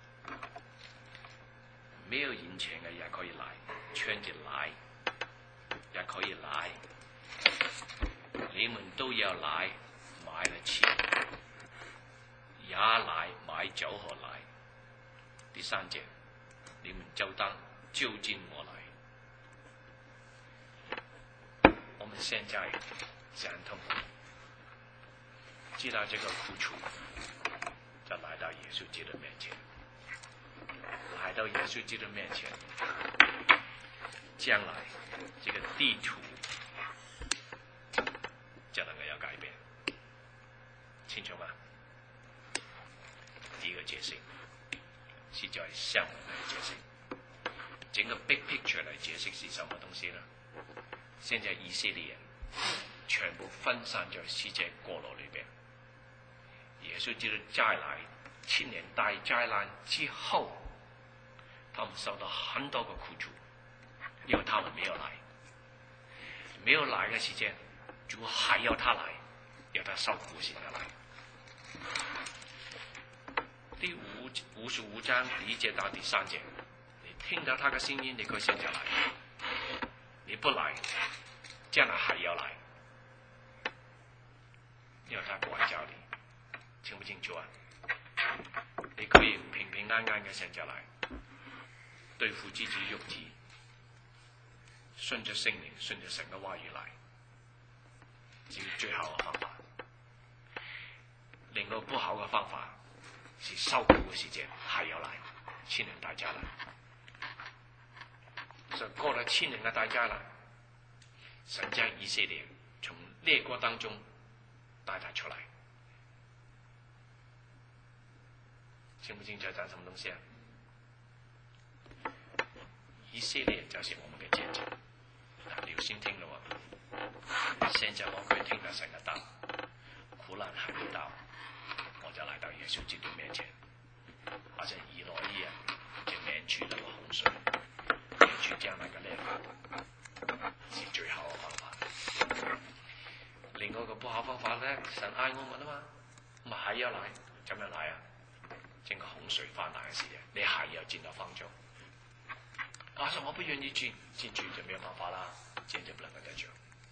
沒有銀錢嘅也可以來，穿着來也可以來，你們都要來買了吃，也來買酒和奶。第三節，你們就當就近我來。我們現在是很痛苦，知道這個苦楚，就來到耶穌基督面前，來到耶穌基督面前，將來這個地圖就能夠有改變，清楚嗎？第一個解釋是在向我們解釋，整個 big picture 來解釋是什麼東西呢？現在以色列人全部分散在世界角落裏邊，耶穌基督再來千年大災難之後，他們受到很多個苦楚，因為他們沒有來，沒有來嘅時間，主還要他來，要他受苦先得來。第五五十五章第一節到第三節，你聽到他嘅聲音，你可以現在來；你不來，將來還要來，因為他管教你，清不清楚啊？你可以平平安安嘅現在來，對付自己肉體，順着聖靈，順着神嘅話語來，這是最好嘅方法。 不好的方法是受苦的时间还要来，千年大灾难。所以过了千年的大灾难，神将以色列从列国当中带他出来。清不清楚讲什么东西啊？以色列就是我们的见证。你要先听了喎，现在我可以听到神嘅道，苦难还没到，我就来到耶稣基督面前，好像以诺一样，就免去那个洪水，免去这样那个烈火，是最好的方法。另外一个不好方法咧，神爱我们啊嘛，咪还要来，怎样来啊？整个洪水泛滥嘅时间，你还要进到方舟。他说我不愿意进，进去就没有办法啦，进就不能够得救。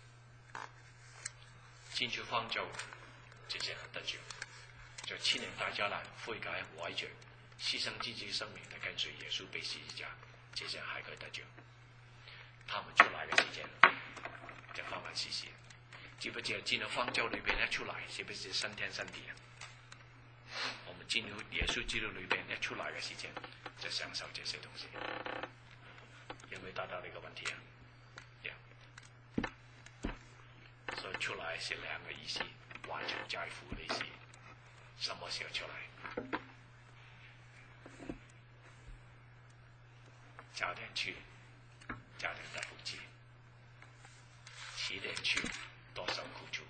进去方舟，这些人得救，就千年大灾难悔改悔罪，牺牲自己生命来跟随耶稣被十字架，这些人还可以得救。他们出来嘅时间就翻翻事实，只不过进到方舟里边一出来，是不是升天升地啊？我们进入耶稣基督里边一出来嘅时间，就享受这些东西。有没有达到这个问题啊？有、yeah. 所以出来是两个意思，完全在乎的意思。什么时候出来？早点去，早点得福气；迟点去，多受苦楚。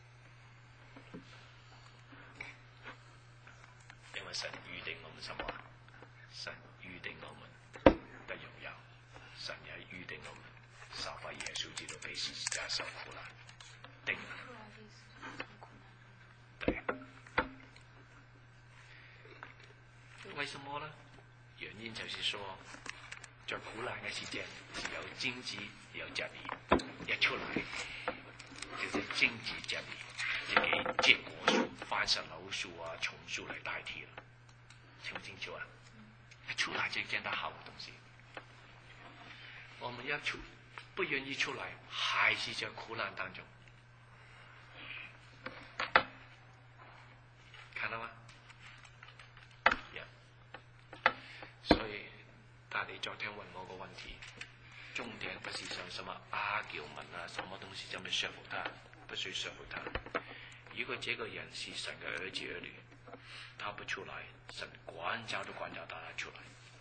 因为神预定我们什么？神预定我们的荣耀。神也预定我们受by耶稣基督被十字架受苦难，定了。对，为什么呢？原因就是说，在苦难嘅时间是有荆棘有疾病，一出来就是荆棘疾病，就给结果树、番石榴树啊、松树嚟代替了，清不清楚啊？一出来就见到好的东西。我们要出，不愿意出来，还是在苦难当中，看到吗？ yeah. 所以，大家昨天问我个问题，重点不是想什么阿叫文啊，什么东西就没说服他，不需说服他。如果这个人是神的儿子儿女，他不出来，神管教都管教到他出来。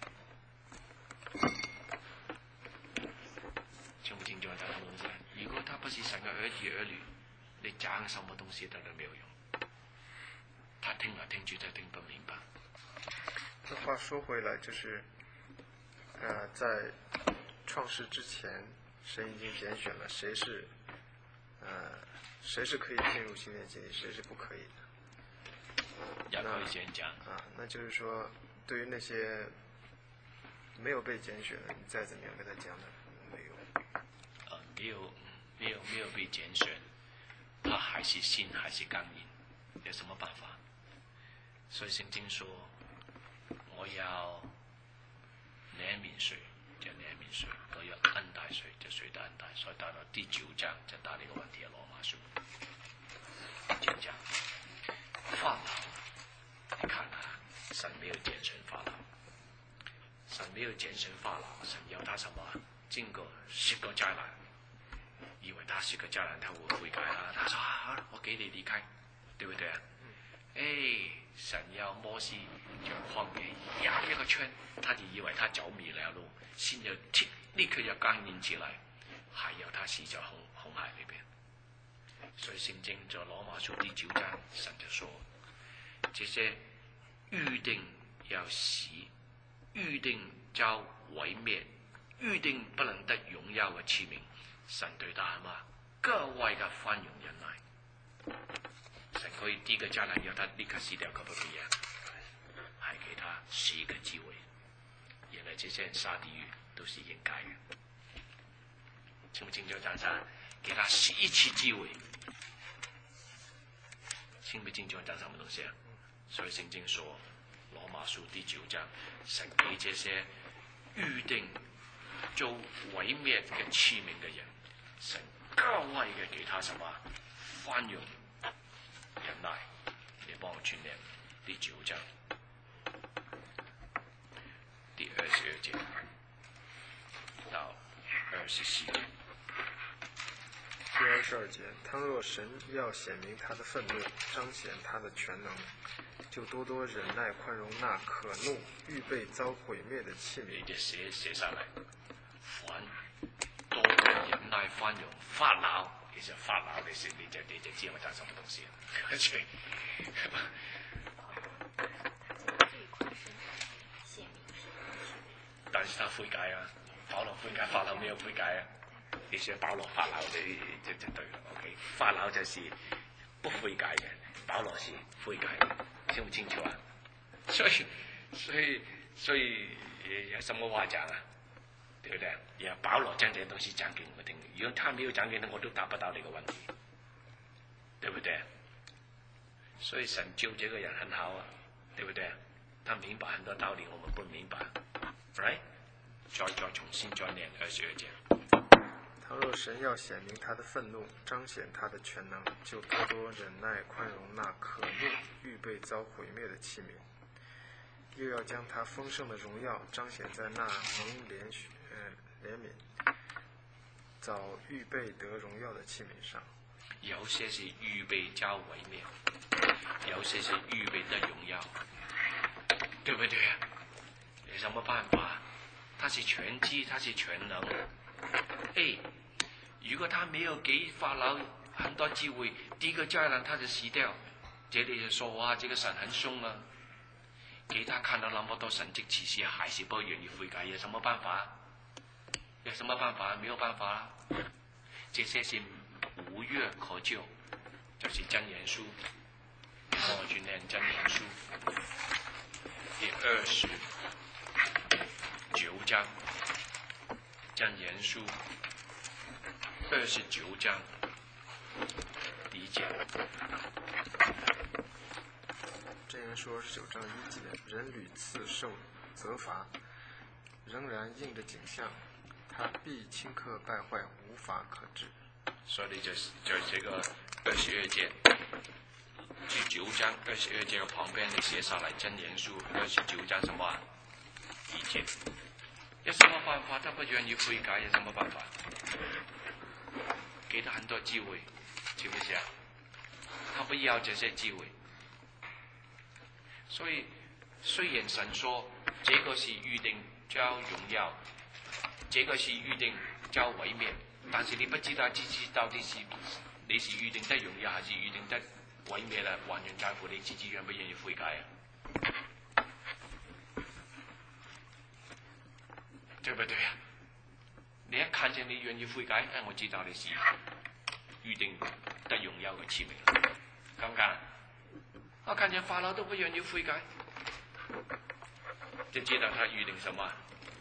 清不清楚他什么东西？如果他不是神的儿子儿女，你讲什么东西都没有用。他听来听去都听不明白。 这话说回来，就是，呃，在创世之前，神已经拣选了谁是，呃，谁是可以进入新天界，谁是不可以的。 也可以先讲啊，那就是说，对于那些没有被拣选的，你再怎么样跟他讲的。 呃，没有没有没有被拣选，他还是心还是刚硬，有什么办法？所以圣经说，我要怜悯谁就怜悯谁，我要恩待谁就谁的恩待。所以到了第九章就答呢个问题嘅羅馬書。九章法老，你看啊，神沒有揀選法老，神沒有揀選法老，神要他什麼？ 經過十個災難，以為他十個災難他會悔改啦。他說：啊，好了，我給你離開，對不對啊？哎，神要摩西就曠野繞一個圈，他就以為他走迷了路，心就踢立刻就剛硬起來，還要他死在紅紅海裏邊。所以聖經在羅馬書第九章，神就說：這些預定要死，預定遭毀滅。 預定不能得榮耀嘅賜名，神對他係嘛？格外嘅寬容忍耐。神可以第一個災難要他立刻死掉，可不可以啊？還給他十一個機會。原來這些人下地獄都是應該嘅。清唔清楚？張生，給他十一次機會。清不清楚？講什麼東西啊？所以聖經說，羅馬書第九章，神給這些預定。 做毀滅嘅賜名嘅人，神格外嘅給他什麼寬容忍耐，你幫我轉念。 第九章第二十二节到二十四节。 第二十二节，倘若神要显明他的愤怒，彰显他的全能，就多多忍耐宽容那可怒、预备遭毁灭的器皿。 你就写写下来，凡多多忍耐宽容，发牢，其实发牢你是你就你就知我讲什么东西了。而且，但是他悔改啊，保罗悔改，法老没有悔改啊。你说保罗发牢，你就就对了。OK， 发牢就是不悔改嘅，保罗是悔改，清唔清楚啊？所以，所以，所以有什么话讲啊？对不对？也保罗将这些东西讲给我们听，如果他没有讲给你，我都答不到这个问题，对不对？所以神救这个人很好啊，对不对？他明白很多道理，我们不明白 ，right？ 再再重新再念二十二节。 倘若神要显明他的愤怒，彰显他的全能，就多多忍耐宽容那可怒、预备遭毁灭的器皿，又要将他丰盛的荣耀彰显在那蒙怜呃怜悯、早预备得荣耀的器皿上。 有些是预备遭毁灭，有些是预备的荣耀，对不对啊？有什么办法？他是全知，他是全能。哎，如果他没有给法老很多机会，第一个灾难他就死掉。这里就说哇，这个神很凶啊！给他看到那么多神迹奇事，还是不愿意悔改，有什么办法？有什么办法？没有办法。这些是无药可救，就是真言书。我去念真言书第二十九章。真言书二十九章第一节。 真言书二十九章一节，人屡次受责罚，仍然应着景象，他必顷刻败坏，无法可治。 所以就是就这个二十二节，第九章二十二节的旁边你写下来真言书二十九章什么啊？一节。有什么办法？他不愿意悔改，有什么办法？给他很多机会，是不是啊？他不要这些机会，所以虽然神说这个是预定叫荣耀，这个是预定叫毁灭，但是你不知道自己到底是你是预定得荣耀还是预定得毁灭了，完全在乎你自己愿不愿意悔改啊？对不对啊？你一看见你願意悔改，哎，我知道你是預定得榮耀嘅器皿，咁解？我看見法老都不願意悔改，就知道他預定什麼？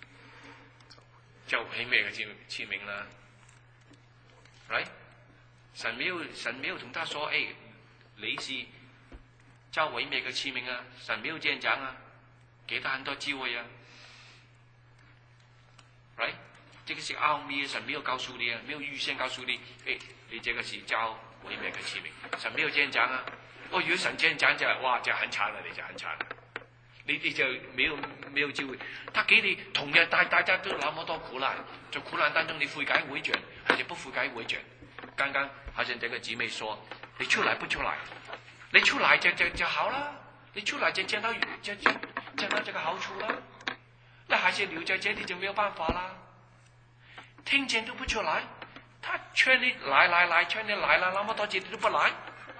就毀滅嘅器器皿啦。right？ 神沒有神沒有同他說，哎，你是叫毀滅嘅器皿啊！神沒有這樣講啊，給他很多機會啊。right？ 這個是奧秘，神沒有告訴你啊，沒有預先告訴你，誒，你這個是交毀滅嘅器皿，神沒有這樣講啊。哦，如果神這樣講就，哇，就很慘了，你就很慘了，你你就沒有沒有機會。他給你同樣大大家都那麼多苦難，在苦難當中你悔改回轉，還是不悔改回轉？剛剛好像這個姊妹說，你出來不出來？你出來就就就好了，你出來就見到就就見到這個好處了。那還是留在這裡就沒有辦法啦。聽見都不出來，他勸你來來來，勸你來了，那麼多次你都不來。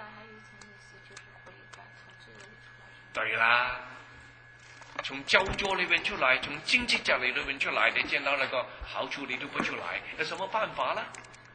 對啦，從咒詛裡面出來，從荊棘蒺藜裡面出來，你見到那個好處你都不出來，有什麼辦法呢？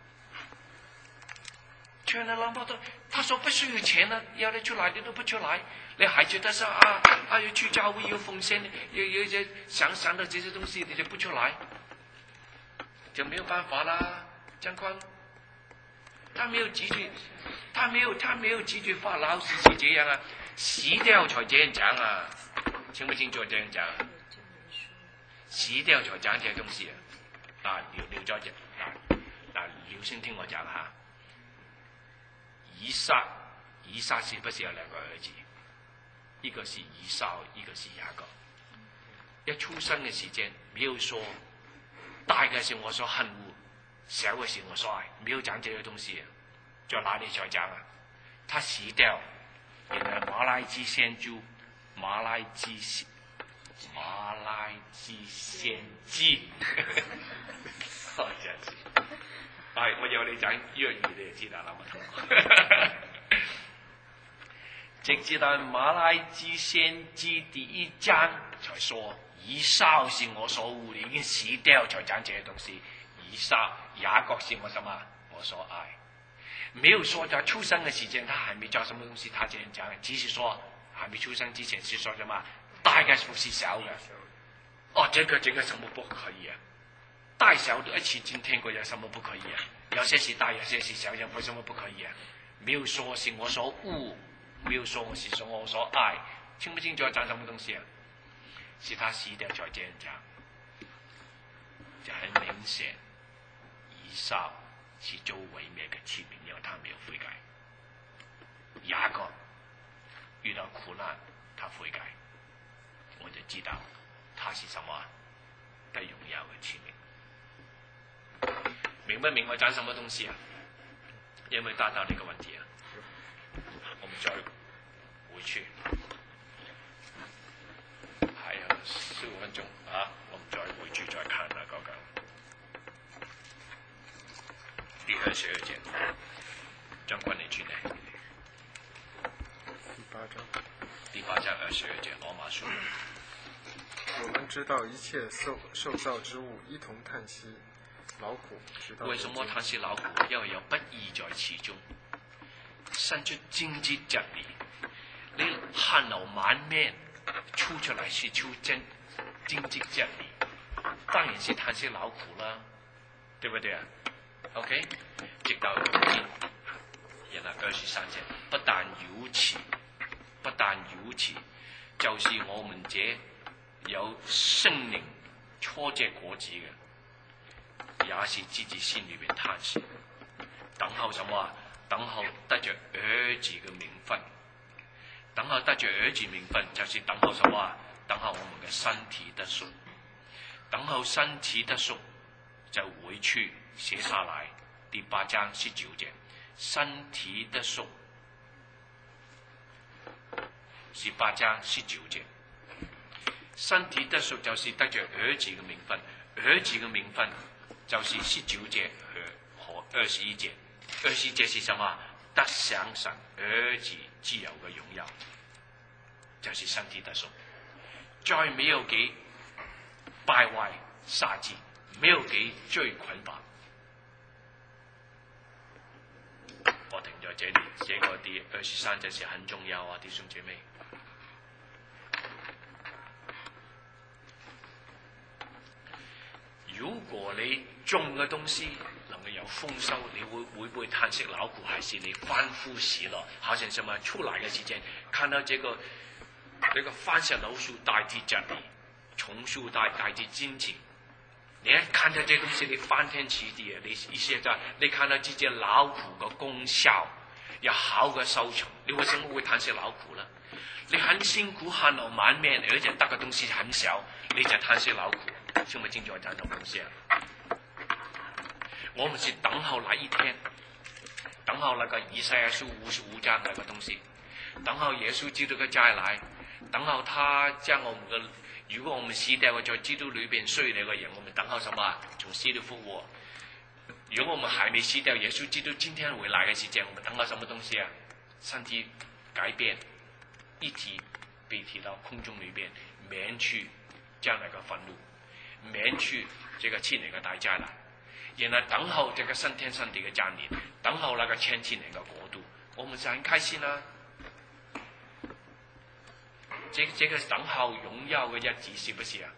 勸了那麼多，他說不需要錢啊，要你出來你都不出來，你還覺得說啊啊要去教會要奉獻，要要要想想到這些東西你就不出來，就沒有辦法啦。張坤，他沒有記住，他沒有他沒有記住法老是是這樣啊，死掉才這樣講啊，清不清楚這樣講？死掉才講這些東西啊，嗱留留咗只嗱嗱留先聽我講下。以撒，以撒是不是有兩個兒子？ 一个是以扫，一个是雅各。一出生的时间没有说大的是我所恨恶，小的是我所爱，没有讲这些东西，在哪里才讲啊？他死掉，原来马拉基先知，马拉基马拉基先知，好真是，哎，我有你講粵語你就知道啦嘛。直至到馬拉基先知第一章才說，以掃是我所惡的，已經死掉才講這些東西。以掃雅各是我什麼？我所愛。沒有說在出生的時間他還沒做什麼東西，他這樣講，只是說還沒出生之前是說什麼？大概不是小的。哦，這個這個什麼不可以啊？大小都一起今天過有什麼不可以啊？有些是大，有些是小，有什麼不可以啊？沒有說是我所惡，沒有說我是說我所愛，清不清楚講什麼東西啊？是他死掉才這樣講，就很明顯，以掃是做毀滅嘅器皿，因為他沒有悔改。雅各遇到苦難，他悔改，我就知道他是什麼得榮耀嘅器皿。明不明我講什麼東西啊？有沒有答到你個問題啊？我們再回去，還有十五分鐘啊！我們再回去再看啦，嗰個第二十二節，張君你轉嚟。 第八章。 第八章二十二節，羅馬書。 我們知道一切受受造之物一同嘆息勞苦，直到。 為什麼嘆息勞苦？因為有不義在其中，生出荊棘蒺藜。你汗流滿面出出來是出荊荊棘蒺藜，當然是嘆息勞苦啦，對不對啊 ？OK， 直到今天，原來二十三節，不但如此，不但如此，就是我們這有聖靈初結果子嘅，也是自己心裏邊嘆息，等候什麼啊？等候得着兒子嘅名分，等候得着兒子名分，就是等候什麼啊？等候我們嘅身體得贖，等候身體得贖，就回去寫下來第八章十九節，身體得贖，十八章十九節。身體得贖就是得着兒子嘅名分，兒子嘅名分就是十九節和二十一節。二十一節是什麼？得享神兒子自由嘅榮耀，就是身體得贖。再沒有給敗壞殺子，沒有給罪捆綁。我停在這裡，這個第二十三節是很重要啊，弟兄姐妹。如果你種嘅東西能夠有豐收，你會會不會嘆息勞苦，還是你歡呼喜樂？好像什麼出來嘅時間，看到這個這個番石榴樹代替蒺藜，松樹代代替荊棘，你一看到這東西，你翻天覆地啊！你意思就係你看到自己勞苦嘅功效，有好嘅收成，你為什麼會嘆息勞苦呢？你很辛苦，汗流滿面，而且得嘅東西很少，你就嘆息勞苦。清不清楚講什麼東西啊？我們是等候那一天，等候那個以賽亞書五十五章那個東西，等候耶穌基督嘅再來，等候他將我們嘅，如果我們死掉在基督裏邊睡了嘅人，我們等候什麼？從死裏復活。如果我們還沒死掉，耶穌基督今天回來嘅時間，我們等候什麼東西啊？身體改變，一體被提到空中裏邊，免去將來嘅憤怒。免去這個千年嘅大災難，然後等候這個新天新地嘅降臨，等候那個千千年嘅國度，我們是很開心啦、啊。這這個等候榮耀嘅日子，是不是啊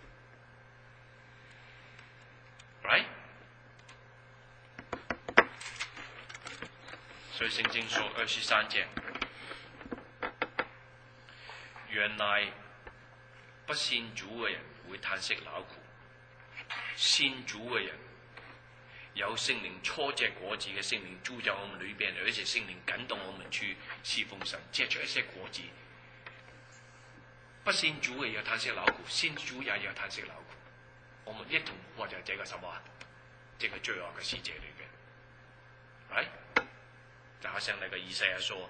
？Right？ 所以聖經說二十三節，原來不信主嘅人會嘆息勞苦。信主嘅人有聖靈初結果子嘅聖靈住在我們裏邊，而且聖靈感動我們去侍奉神，結出一些果子。 不信主也要嘆息勞苦，信主也要嘆息勞苦。我們一同活在這個什麼？這個罪惡的世界裏面，哎，就好像那個以賽亞說：“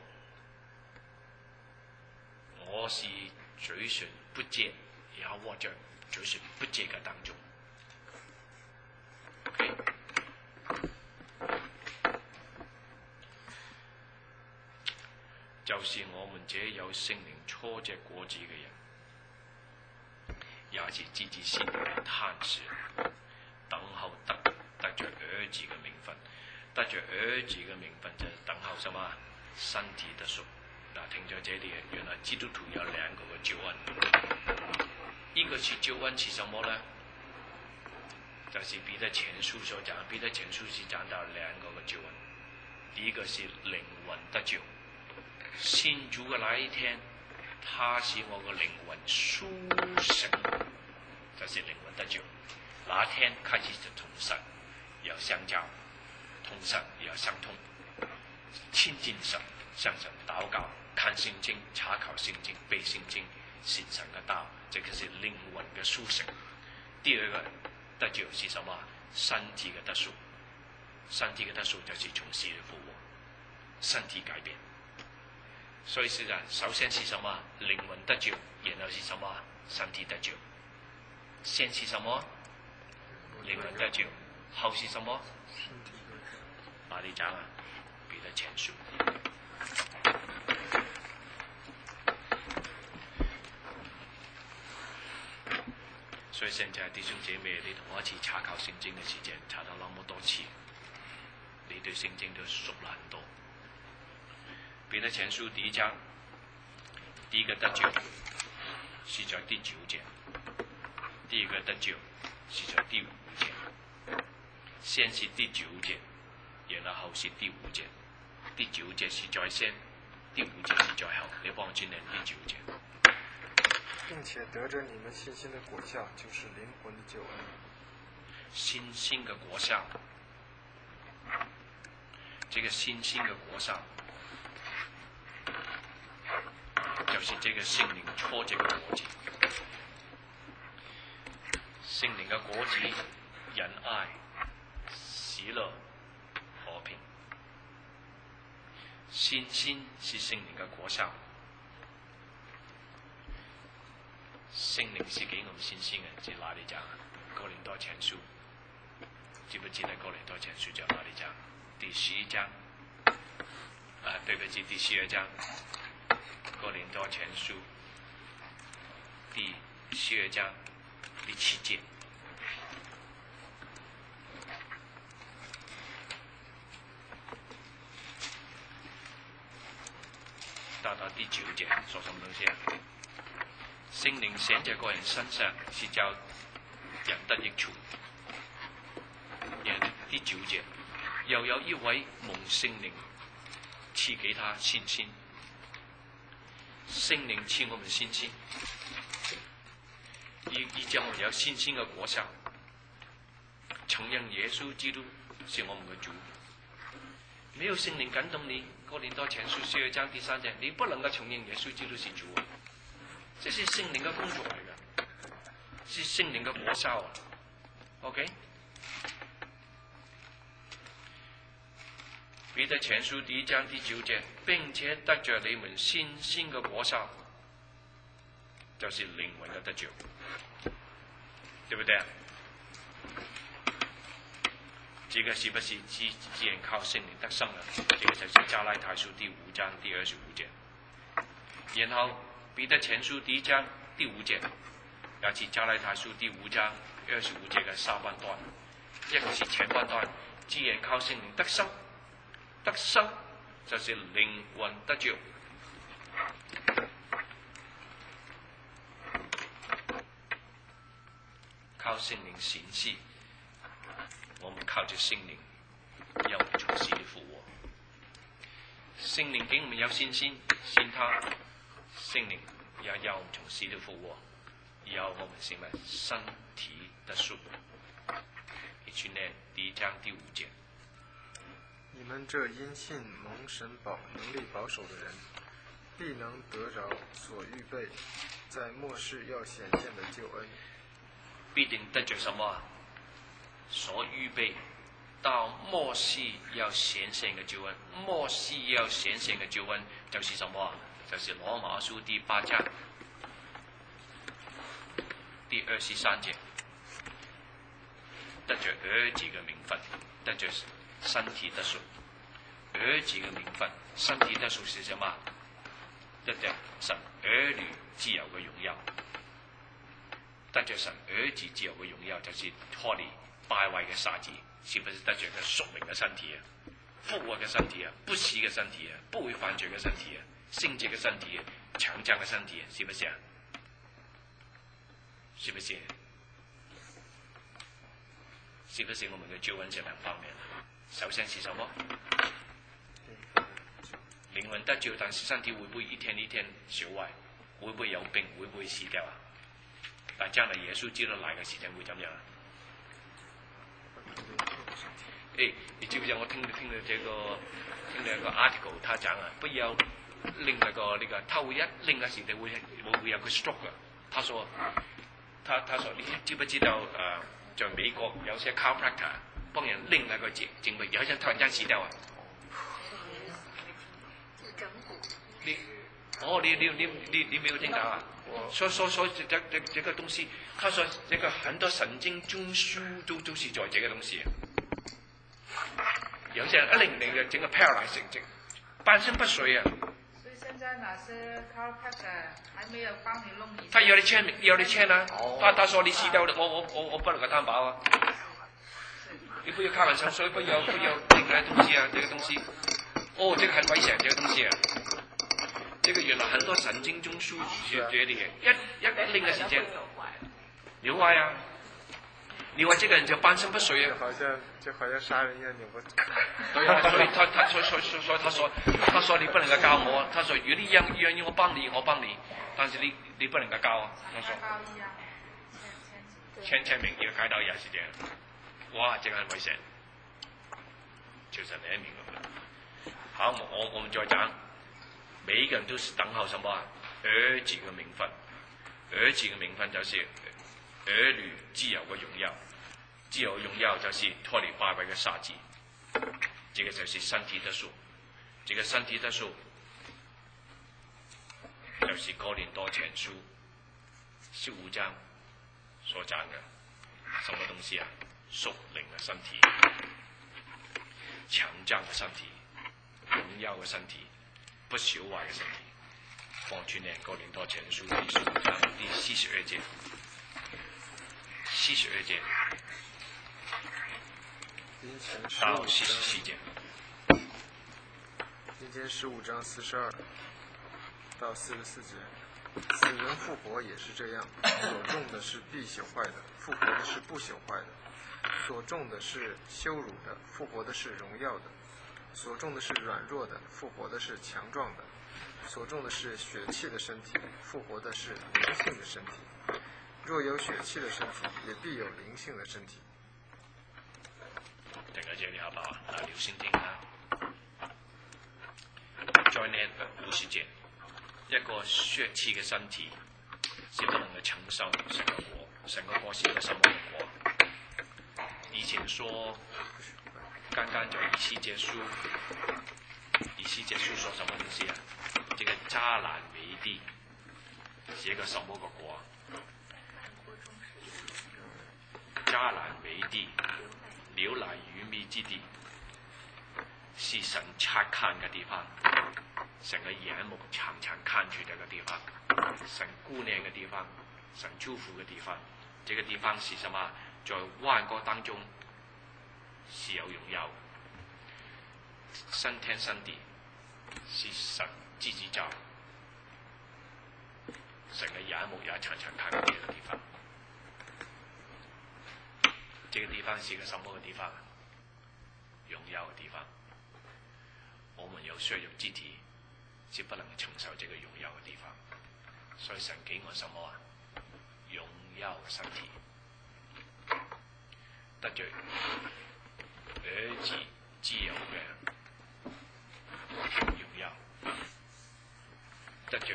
我是嘴唇不潔，也活在嘴唇不潔嘅當中。” OK， 就是我們這有聖靈初結果子嘅人，也是自己心裏嘆息，等候得得着兒子嘅名分，得着兒子嘅名分就等候什麼？身體得贖。嗱，聽咗這裡，原來基督徒有兩個嘅救恩，一個是救恩是什麼呢？就是彼得前書所講，彼得前書是講到兩個嘅救恩，第一個是靈魂得救，信主嘅那一天，他使我嘅靈魂甦醒，就是靈魂得救。那天開始就同神要相交，同神要相通，親近神，向神禱告，看聖經，查考聖經，背聖經，信神嘅道，這個是靈魂嘅甦醒。第二個得救是什麼？身體嘅得贖，身體嘅得贖就是從死裏復活，身體改變。所以是啊，首先是什麼？靈魂得救，然後是什麼？身體得救。先是什麼？靈魂得救，後是什麼？哪裡講啊？彼得前書。所以現在弟兄姐妹，你同我一起查考聖經嘅時間，查到那麼多次，你對聖經都熟了很多。彼得前書第一章，第一個得救是在第九節，第二個得救是在第五節。先是第九節，然後後是第五節。第九節是在先，第五節是在後。你幫我轉念第九節。 並且得着你們信心的果效，就是靈魂的救恩。 信心的果效，這個信心的果效，就是這個聖靈初結的果子。聖靈的果子，仁愛、喜樂、和平。信心是聖靈的果效。聖靈是給我們信心嘅，在哪裡講？哥林多前書，記不記得哥林多前書在哪裡講？第十一章，啊，對不起，第十二章，哥林多前書第十二章第七節。到到第九節，說什麼東西啊？聖靈顯在個人身上，是叫人得益處。第九節，又有一位蒙聖靈賜給他信心，聖靈賜我們信心，以以將我們有信心嘅果效，承認耶穌基督是我們嘅主。沒有聖靈感動你，哥林多前書十二章第三節，你不能夠承認耶穌基督是主。這是聖靈嘅工作嚟嘅，是聖靈嘅果效啊。OK， 彼得前書第一章第九節，並且得着你們信心嘅果效，就是靈魂嘅得救，對不對啊？這個是不是只只能靠聖靈得生啊？這個就是加拉太書第五章第二十五節，然後彼得前書第一章第五節，也是加拉太書第五章二十五節嘅下半段，一個是前半段，只能靠聖靈得生，得生就是靈魂得救。靠聖靈顯示，我們靠着聖靈要從死裏復活。聖靈給我們有信心，信他。聖靈也要我們從死裏復活，要我們成為身體的贖。你去念第一章第五節。 你們這因信蒙神保能力保守的人， 必能得着所预备在末世要显现的救恩。 必定得着什么啊？所预备到末世要显现嘅救恩。末世要显现嘅救恩就是什么啊？就是罗马书第八章第二十三节，得着儿子嘅名分，得着身体得赎。儿子嘅名分，身體得贖是什麼？得着神兒女自由嘅榮耀，得着神兒子自由嘅榮耀，就是脫離敗壞嘅殺子，是不是得着個屬靈嘅身體啊？復活嘅身體啊，不死嘅身體啊，不會犯罪嘅身體啊，聖潔嘅身體啊，強壯嘅身體啊，是不是啊？是不是？是不是我們嘅救恩這兩方面？首先是什麼？靈魂得救，但是身體會唔會一天一天消壞？會唔會有病？會唔會死掉啊？但將來耶穌知道來嘅時間會點樣啊？誒，你知唔知我聽聽到這個聽到一個 article，他講啊，不要另外個呢個，他會一另嘅時間會會會有個 stroke 啊。他說，他他說你知不知道誒、呃，在美國有些 chiropractor 幫人另外一個整整個，有一陣突然間死掉啊！你，哦，你你你你你沒有聽到啊？所所所這這這這個東西，他說這個很多神經中樞都都是在這個東西。有些人一零零嘅整個 paralysis，整半身不遂啊。 所以現在哪些 chiropractor還沒有幫你弄你？ 他要你簽，要你簽啊！他他說你死掉了，我我我我不能夠擔保啊！你不要開玩笑，所以不要不要另外東西啊，這個東西，哦，這個很危險，這個東西啊。這個原來很多神經中樞學這裡嘅，一一另嘅時間，有壞啊！你話這個人就半身不遂啊！ 好像就好像殺人一樣，你不？ 對啊，所以他他所所所所以他說，他說你不能夠教我，他說如果你願願意我幫你，我幫你，但是你你不能夠教啊！他說，簽簽名要開刀也是這樣，哇，這個很危險，就是你明白。好，我我我們再講。每一個人都是等候什麼啊？兒子嘅名分，兒子嘅名分就是兒女自由嘅榮耀，自由嘅榮耀就是脫離敗壞嘅殺子，這個就是身體得贖，這個身體得贖就是哥林多前書十五章所講嘅什麼東西啊？屬靈嘅身體，強壯嘅身體，榮耀嘅身體。不朽壞嘅身體，放轉念哥林多前書第十五章第四十二節，四十二節到四十四節。 今天十五章四十二到四十四節，死人復活也是這樣，所種的是必朽壞的，復活的是不朽壞的；所種的是羞辱的，復活的是榮耀的。所種的是軟弱的，復活的是強壯的；所種的是血氣的身體，復活的是靈性的身體。若有血氣的身體，也必有靈性的身體。 停喺這裡好不好啊？留心聽啊！在呢五十節，一個血氣嘅身體是不能夠承受神嘅國，神嘅國是一個什麼嘅國？以前說。剛剛在以西結書，以西結書說什麼東西啊？這個迦南美地是一個什麼個國啊？迦南美地，流奶與蜜之地，是神察看嘅地方，神嘅眼目常常看住這個地方，神顧念嘅地方，神祝福嘅地方。這個地方是什麼？在萬國當中。是有榮耀，新天新地是神自己造，神嘅眼目也常常看到這個地方。這個地方是個什麼嘅地方？榮耀嘅地方。我們有血肉之體，是不能承受這個榮耀嘅地方，所以神給我什麼啊？榮耀嘅身體，得罪。兒子自由嘅榮耀， 得着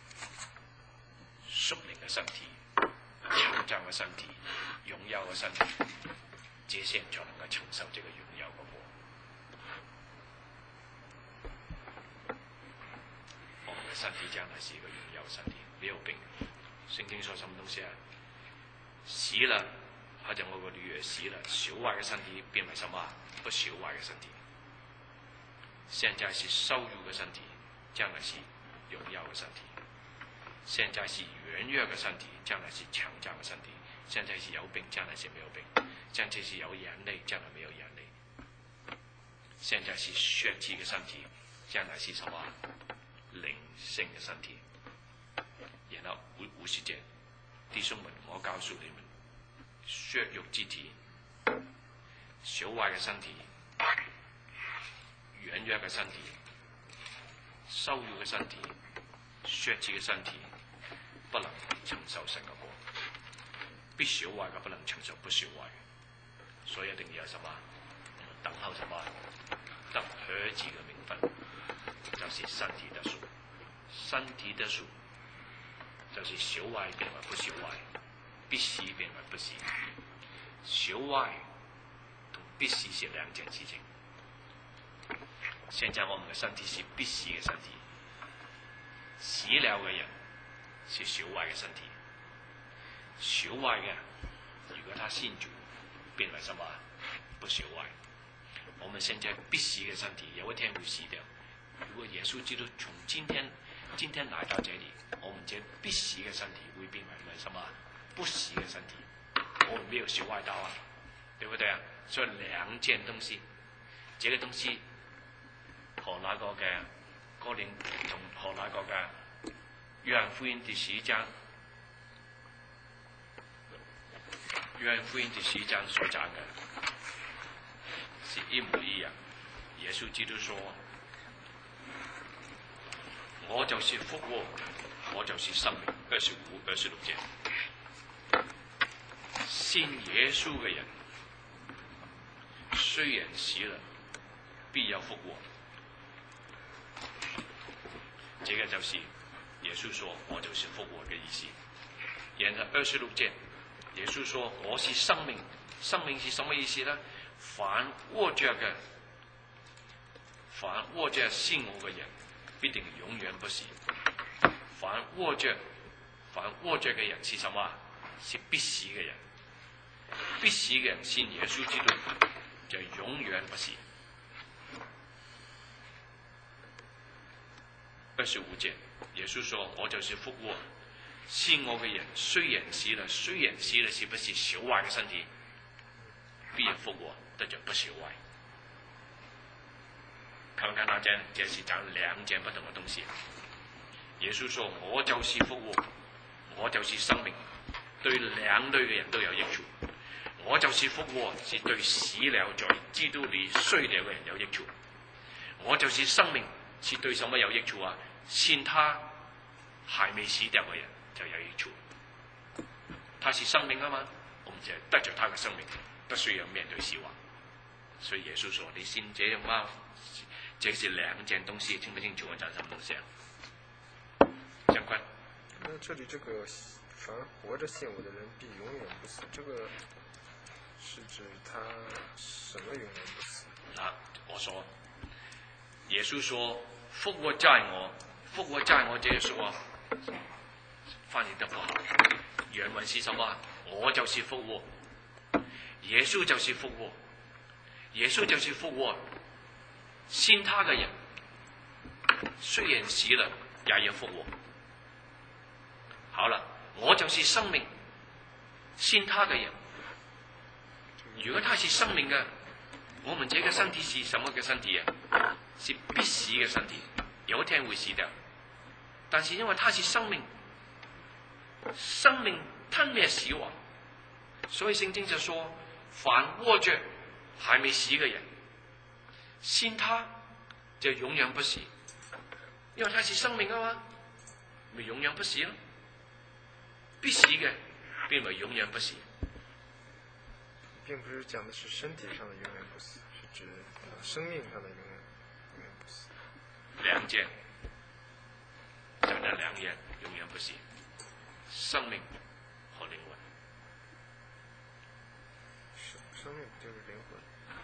屬靈嘅身體、強壯嘅身體、榮耀嘅身體，這些人才能夠承受這個榮耀嘅國。我們嘅身體將來是一個榮耀身體，沒有病。聖經說什麼東西啊？死了，好像我個女兒死了，朽壞嘅身體變為什麼？不朽壞嘅身體。現在是羞辱嘅身體，將來是榮耀嘅身體。現在是軟弱嘅身體，將來是強壯嘅身體。現在是有病，將來是沒有病。現在是有眼淚，將來沒有眼淚。現在是血氣嘅身體，將來是什麼？靈性嘅身體。然後五五十節，弟兄們，我告訴你們，血肉之體、朽壞嘅身體、軟弱嘅身體、羞辱嘅身體、血氣嘅身體，不能承受神嘅國。必朽壞嘅不能承受不朽壞嘅，所以一定要有什麼？等候什麼？得兒子嘅名分，就是身體的屬，身體的屬。就是朽壞變為不朽壞，必死變為不死。朽壞同必死是兩件事情。現在我們嘅身體是必死嘅身體，死了嘅人是朽壞嘅身體。朽壞嘅，如果他信主，變為什麼？不朽壞。我們現在必死嘅身體，有一天會死掉。如果耶穌基督從今天今天來到這裡，我們這必死嘅身體會變為什麼？不死嘅身體。我們沒有朽壞到啊，對不對啊？所以兩件東西，這個東西和那個嘅哥林同和那個嘅約翰福音第十章，約翰福音第十章所講嘅是一模一樣。耶穌基督說：我就是復活，我就是生命。二十五、二十六節，信耶穌嘅人，雖然死了，必要復活。這個就是耶穌說我就是復活嘅意思。然後二十六節，耶穌說我是生命，生命是什麼意思呢？凡活着嘅，凡活着信我嘅人，必定永遠不死。凡活着，凡活着嘅人是什麼？是必死嘅人。必死嘅人信耶穌基督，就永遠不死。二十五節，耶穌說：我就是復活，信我嘅人，雖然死了，雖然死了，是不是朽壞嘅身體？必然復活，得着不朽壞。看看那件，這是講兩件不同嘅東西。耶穌說：我就是復活，我就是生命，對兩類嘅人都有益處。我就是復活，是對死了在基督裏衰了嘅人有益處。我就是生命，是對什麼有益處啊？信他還未死掉嘅人就有益處。他是生命啊嘛，我們就得着他嘅生命，不需要面對死亡。所以耶穌說：你信這樣嗎？這是兩件東西，清不清楚我講什麼東西啊？相關。 那這裡這個凡活着信我的人必永遠不死，這個是指他什麼永遠不死？ 啊，我說，耶穌說復活在我，復活在我，這樣說翻譯得不好。原文是什麼？我就是復活，耶穌就是復活，耶穌就是復活。信他嘅人，雖然死了，也要復活。好了，我就是生命，信他嘅人，如果他是生命嘅，我們這個身體是什麼嘅身體啊？是必死嘅身體，有一天會死掉。但是因為他是生命，生命吞滅死亡，所以聖經就說：凡活着還未死嘅人，信他就永遠不死，因為他是生命啊嘛，咪永遠不死咯。必死嘅變為永遠不死。 並不是講的是身體上的永遠不死，是指生命上的永遠永遠不死。 兩件，講得两样永远不行，生命和灵魂。 生生命就是灵魂。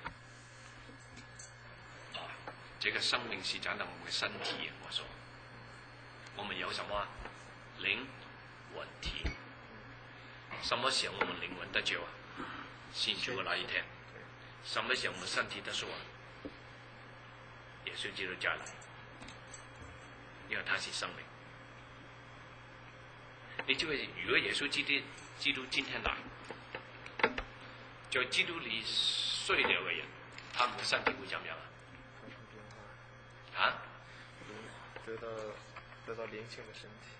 啊，这个生命是讲到我们的身体，我说，我们有什么灵魂体？什么时候我们灵魂得救啊？信主的那一天。什么时候我们身体得救啊？耶稣基督再来，因为他是生命。你知道，如果耶稣基督基督今天来，在基督里睡了嘅人，他們嘅身體會怎樣啊？啊？ 得到得到靈性的身體。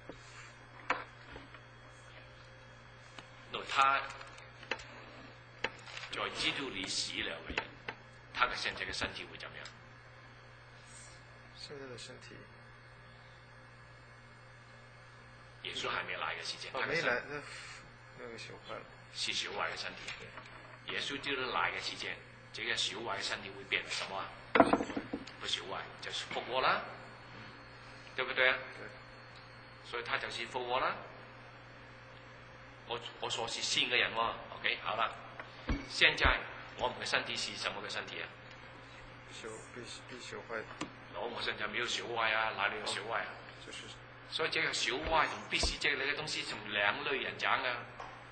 那他在基督里死了嘅人，他嘅現在嘅身體會怎樣？ 現在的身體。 耶穌還沒來嘅時間， 哦，沒來，那那個朽壞了。 是朽壞嘅身體。耶穌基督來嘅時間，這個朽壞嘅身體會變為什麼啊？不朽壞，就是復活啦，對不對啊？ 對。 所以他就是復活啦。我我說是新嘅人喎 ，OK， 好了。現在我們嘅身體是什麼嘅身體啊？ 朽必必朽壞的。 我們現在沒有朽壞啊，哪裡有朽壞啊？ 就是。 所以這個朽壞同必死這類嘅東西，從兩類人講嘅。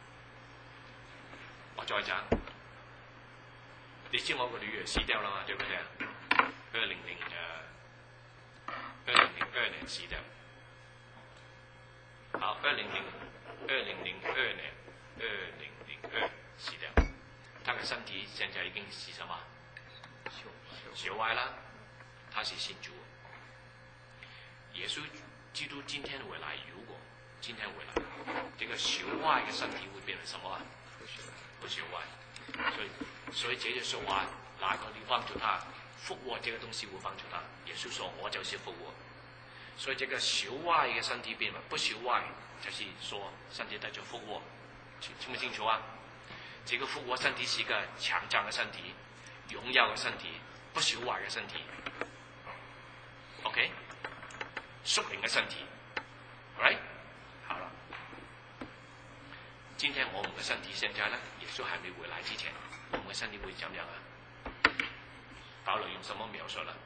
我再講，你知我個女兒死掉啦嘛，對不對啊？二零零誒，二零零二年死掉。好，二零零二零零二年，二零零二死掉。他嘅身體現在已經是什麼？朽壞啦，他是信主。耶穌基督今天回來，如果今天回來，這個朽壞嘅身體會變為什麼啊？不朽壞。所以，所以這就說話，哪個地方幫助他復活？這個東西會幫助他。耶穌說：我就是復活。所以這個朽壞嘅身體變為不朽壞，就是說身體得咗復活。清唔清楚啊？這個復活身體是一個強壯嘅身體，榮耀嘅身體，不朽壞嘅身體。OK， 屬靈嘅身體 ，right？ 好了，今天我們嘅身體現在呢，耶穌還沒回來之前，我們嘅身體會怎樣啊？保羅用什麼描述啦？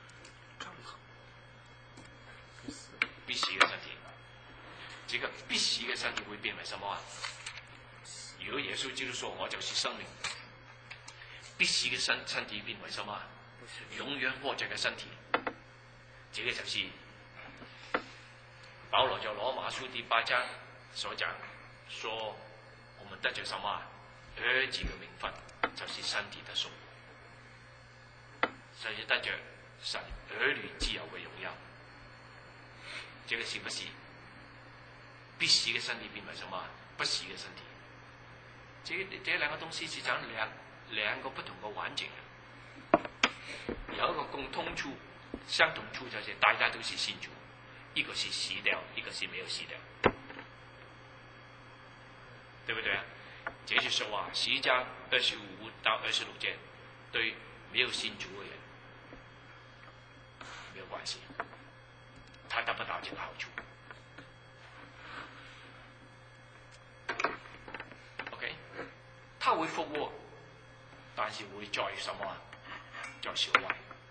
必死嘅身體，這個必死嘅身體會變為什麼啊？如果耶穌基督說我就是生命，必死嘅身身體變為什麼啊？永遠活着嘅身體，這個就是保羅在羅馬書第八章所講，說我們得着什麼啊？兒子嘅名分，就是身體的贖，所以得着神兒女自由嘅榮耀。這個是不是必死嘅身體變為什麼？不死嘅身體。這這兩個東西是講兩兩個不同嘅環境，有一個共通處、相同處就是大家都是信主，一個是死掉，一個是沒有死掉，對不對啊？這就是說話十一章二十五到二十六節，對沒有信主嘅人沒有關係。他得不到這個好處 ，OK？ 他會復活，但是會在什麼？在朽壞。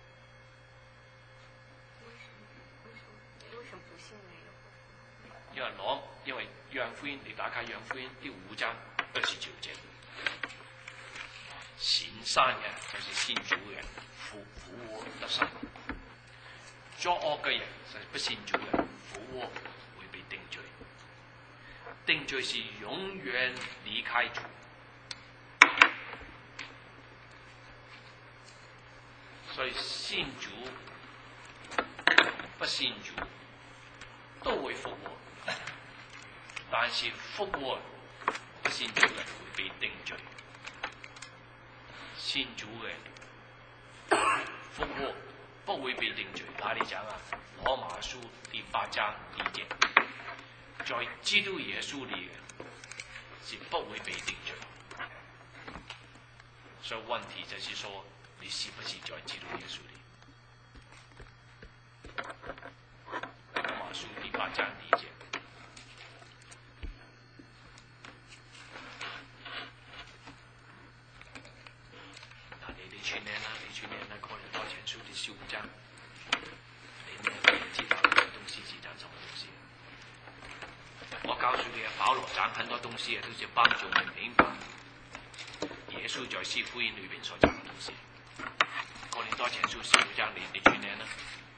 為什麼不信沒有？ 因為攞，因為約翰福音，你打開約翰福音第五章二十九節，行善嘅就是信主嘅人，復復活得生；作惡嘅人就是不信主嘅人，復活會被定罪。定罪是永遠離開主。所以信主不信主都會復活，但是復活不信主嘅會被定罪。信主嘅復活不會被定罪，哪裡講啊？羅馬書第八章二節，在基督耶穌裏嘅是不會被定罪。所以問題就是說，你是不是在基督耶穌裏？羅馬書第白这样理解。那你哋去年啦，你去年啦，可能多前书第十五章，你们也知道这个东西是讲什么东西。我告诉你啊，保罗讲很多东西啊，都是帮助你明白耶稣在四福音里面所讲的东西。哥林多前书十五章，你你去年呢？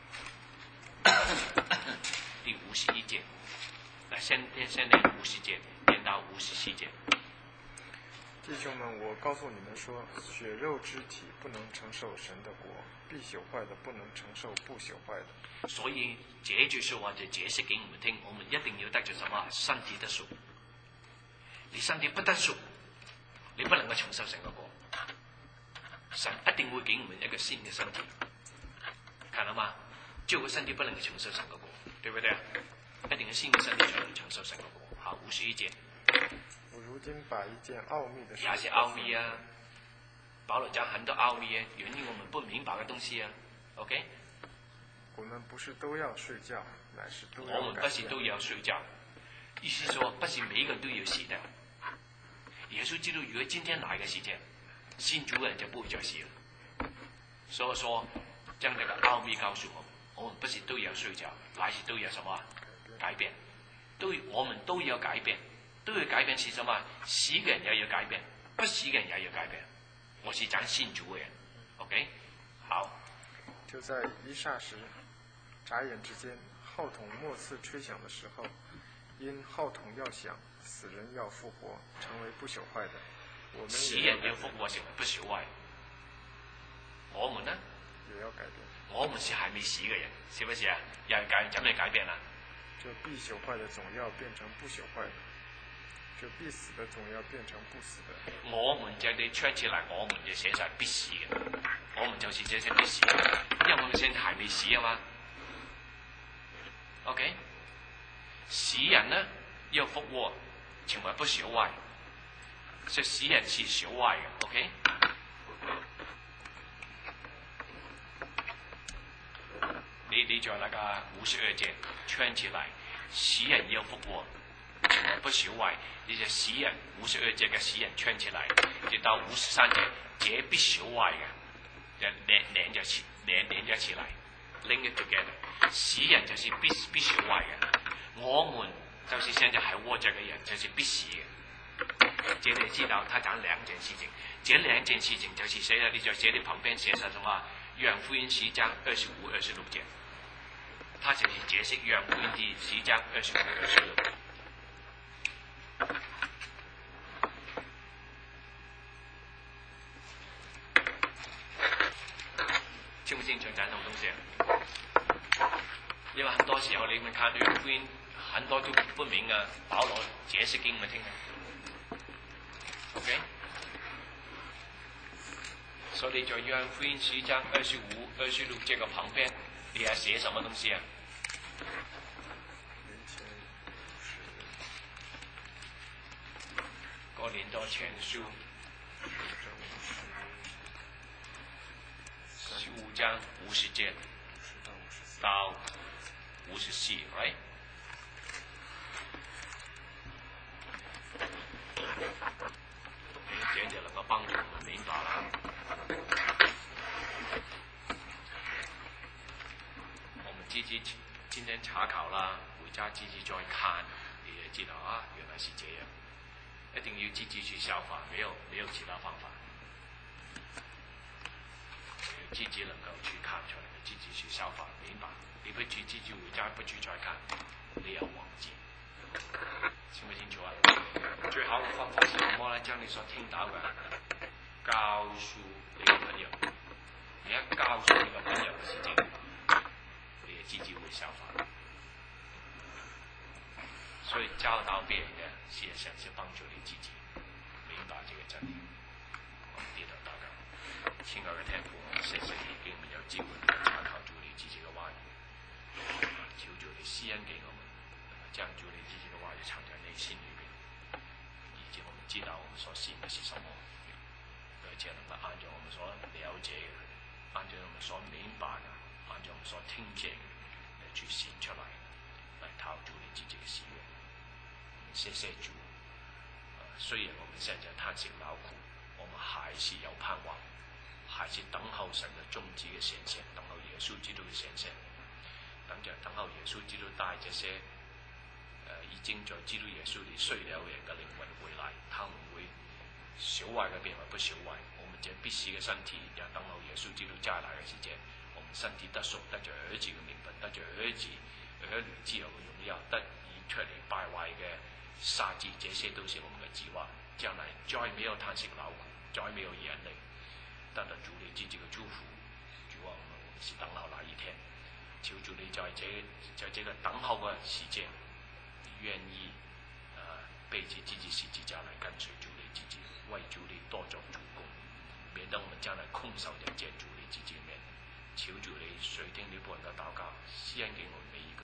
第五十一节，那先先念五十节，念到五十七节。 弟兄们，我告诉你们说，血肉之体不能承受神的国，必朽坏的不能承受不朽坏的。 所以这句说话就解释给我们听，我们一定要得着什么？身体得赎。你身体不得赎，你不能够承受神的国。神一定会给我们一个新的身体，看到吗？旧的身体不能够承受神的国，对不对？一定是新的身体才能承受神的国。好，五十一节。 我如今把一件奥秘的事， 也是奥秘啊。保罗讲很多奥秘啊，源于我们不明白的东西啊。OK？ 我们不是都要睡觉，乃是都要我们不是都要睡觉，意思说不是每一个人都要死的。耶稣基督如果今天来嘅時間，信主嘅人就不會再死了。所以說，將這個奧秘告訴我們，我們不是都要睡覺，乃是都要什麼改變，都我們都要改變，都要改變是什麼？死嘅人也要改變，不死嘅人也要改變。我是講信主嘅人 ，OK？ 好。 就在一霎時，眨眼之間，號筒末次吹響的時候，因號筒要響，死人要復活，成為不朽壞的。我們死人要復活成為不朽壞。我們呢？ 也要改變。 我們是還沒死嘅人，是不是啊？要改，怎麼改變啊？ 這必朽壞的總要變成不朽壞的，這必死的總要變成不死的。 我們這裏唱起來，我們就寫晒必死嘅，我們就是這些必死嘅，因為我們現在還沒死啊嘛。OK， 死人呢要復活，成為不朽壞，所以死人是朽壞嘅。OK， 你你在那個五十二節唱起來，死人要復活。不朽壞，呢隻死人五十二節嘅死人唱起來，直到五十三節，這必朽壞嘅，就連連咗起，連連咗起來 ，link it together。死人就是必必朽壞嘅，我們就是現在還活着嘅人，就是必死嘅。這你知道，他講兩件事情，這兩件事情就是寫在你在這裡旁邊寫上什麼？約翰福音十章二十五、二十六節，他就是解釋約翰福音第十章二十五、二十六。清不清楚講什麼東西啊？因為很多時候你們看約翰福音，很多都不明啊，保羅解釋給我們聽啊。OK， 所以在約翰福音十章二十五、二十六這個旁邊，你係寫什麼東西啊？哥林多前書十五章五十節到五十四 ，right？ 這就能夠幫助我們明白啦。我們自己今天查考啦，回家自己再看，你就知道啊，原來是這樣。一定要自己去消化，沒有沒有其他方法。自己能夠去看出來，自己去消化明白。你不去自己回家不去再看，你又忘記，清唔清楚啊？最好嘅方法是什麼呢？將你所聽到嘅告訴你嘅朋友，你一告訴你嘅朋友嘅事情，你自己會消化。所以教導別人嘅，事實上是幫助你自己明白這個真理。我們低頭禱告，親愛嘅天父，謝謝你給我們有機會參考主你自己嘅話語，求主你施恩給我們，將主你自己嘅話語藏在內心裏面，以及我們知道我們所信的是什麼，而且能夠按照我們所了解嘅，按照我們所明白嘅，按照我們所聽見嘅嚟去顯出來，嚟討谢谢主。呃，虽然我们现在叹息劳苦，我们还是有盼望，还是等候神的终极嘅显现，等候耶稣基督嘅显现，等着等候耶稣基督带这些呃已经在基督耶稣里睡了人嘅灵魂回来，他们会朽壞嘅變為不朽壞。我們這必死嘅身體，也等候耶穌基督再來嘅時間，我們身體得贖，得着兒子嘅名分，得着兒子兒女之後嘅榮耀，得以出嚟敗壞嘅殺子，這些都是我們嘅指望。將來再沒有嘆息勞苦，再沒有眼淚，得到主你自己嘅祝福。主啊，我們是等候那一天，求主你在這在這個等候嘅時間，你願意呃背起自己十字架來跟隨主你自己，為主你多做主公，免得我們將來空手的見主你自己面。求主你垂聽你僕人嘅禱告，施恩給我們每一個。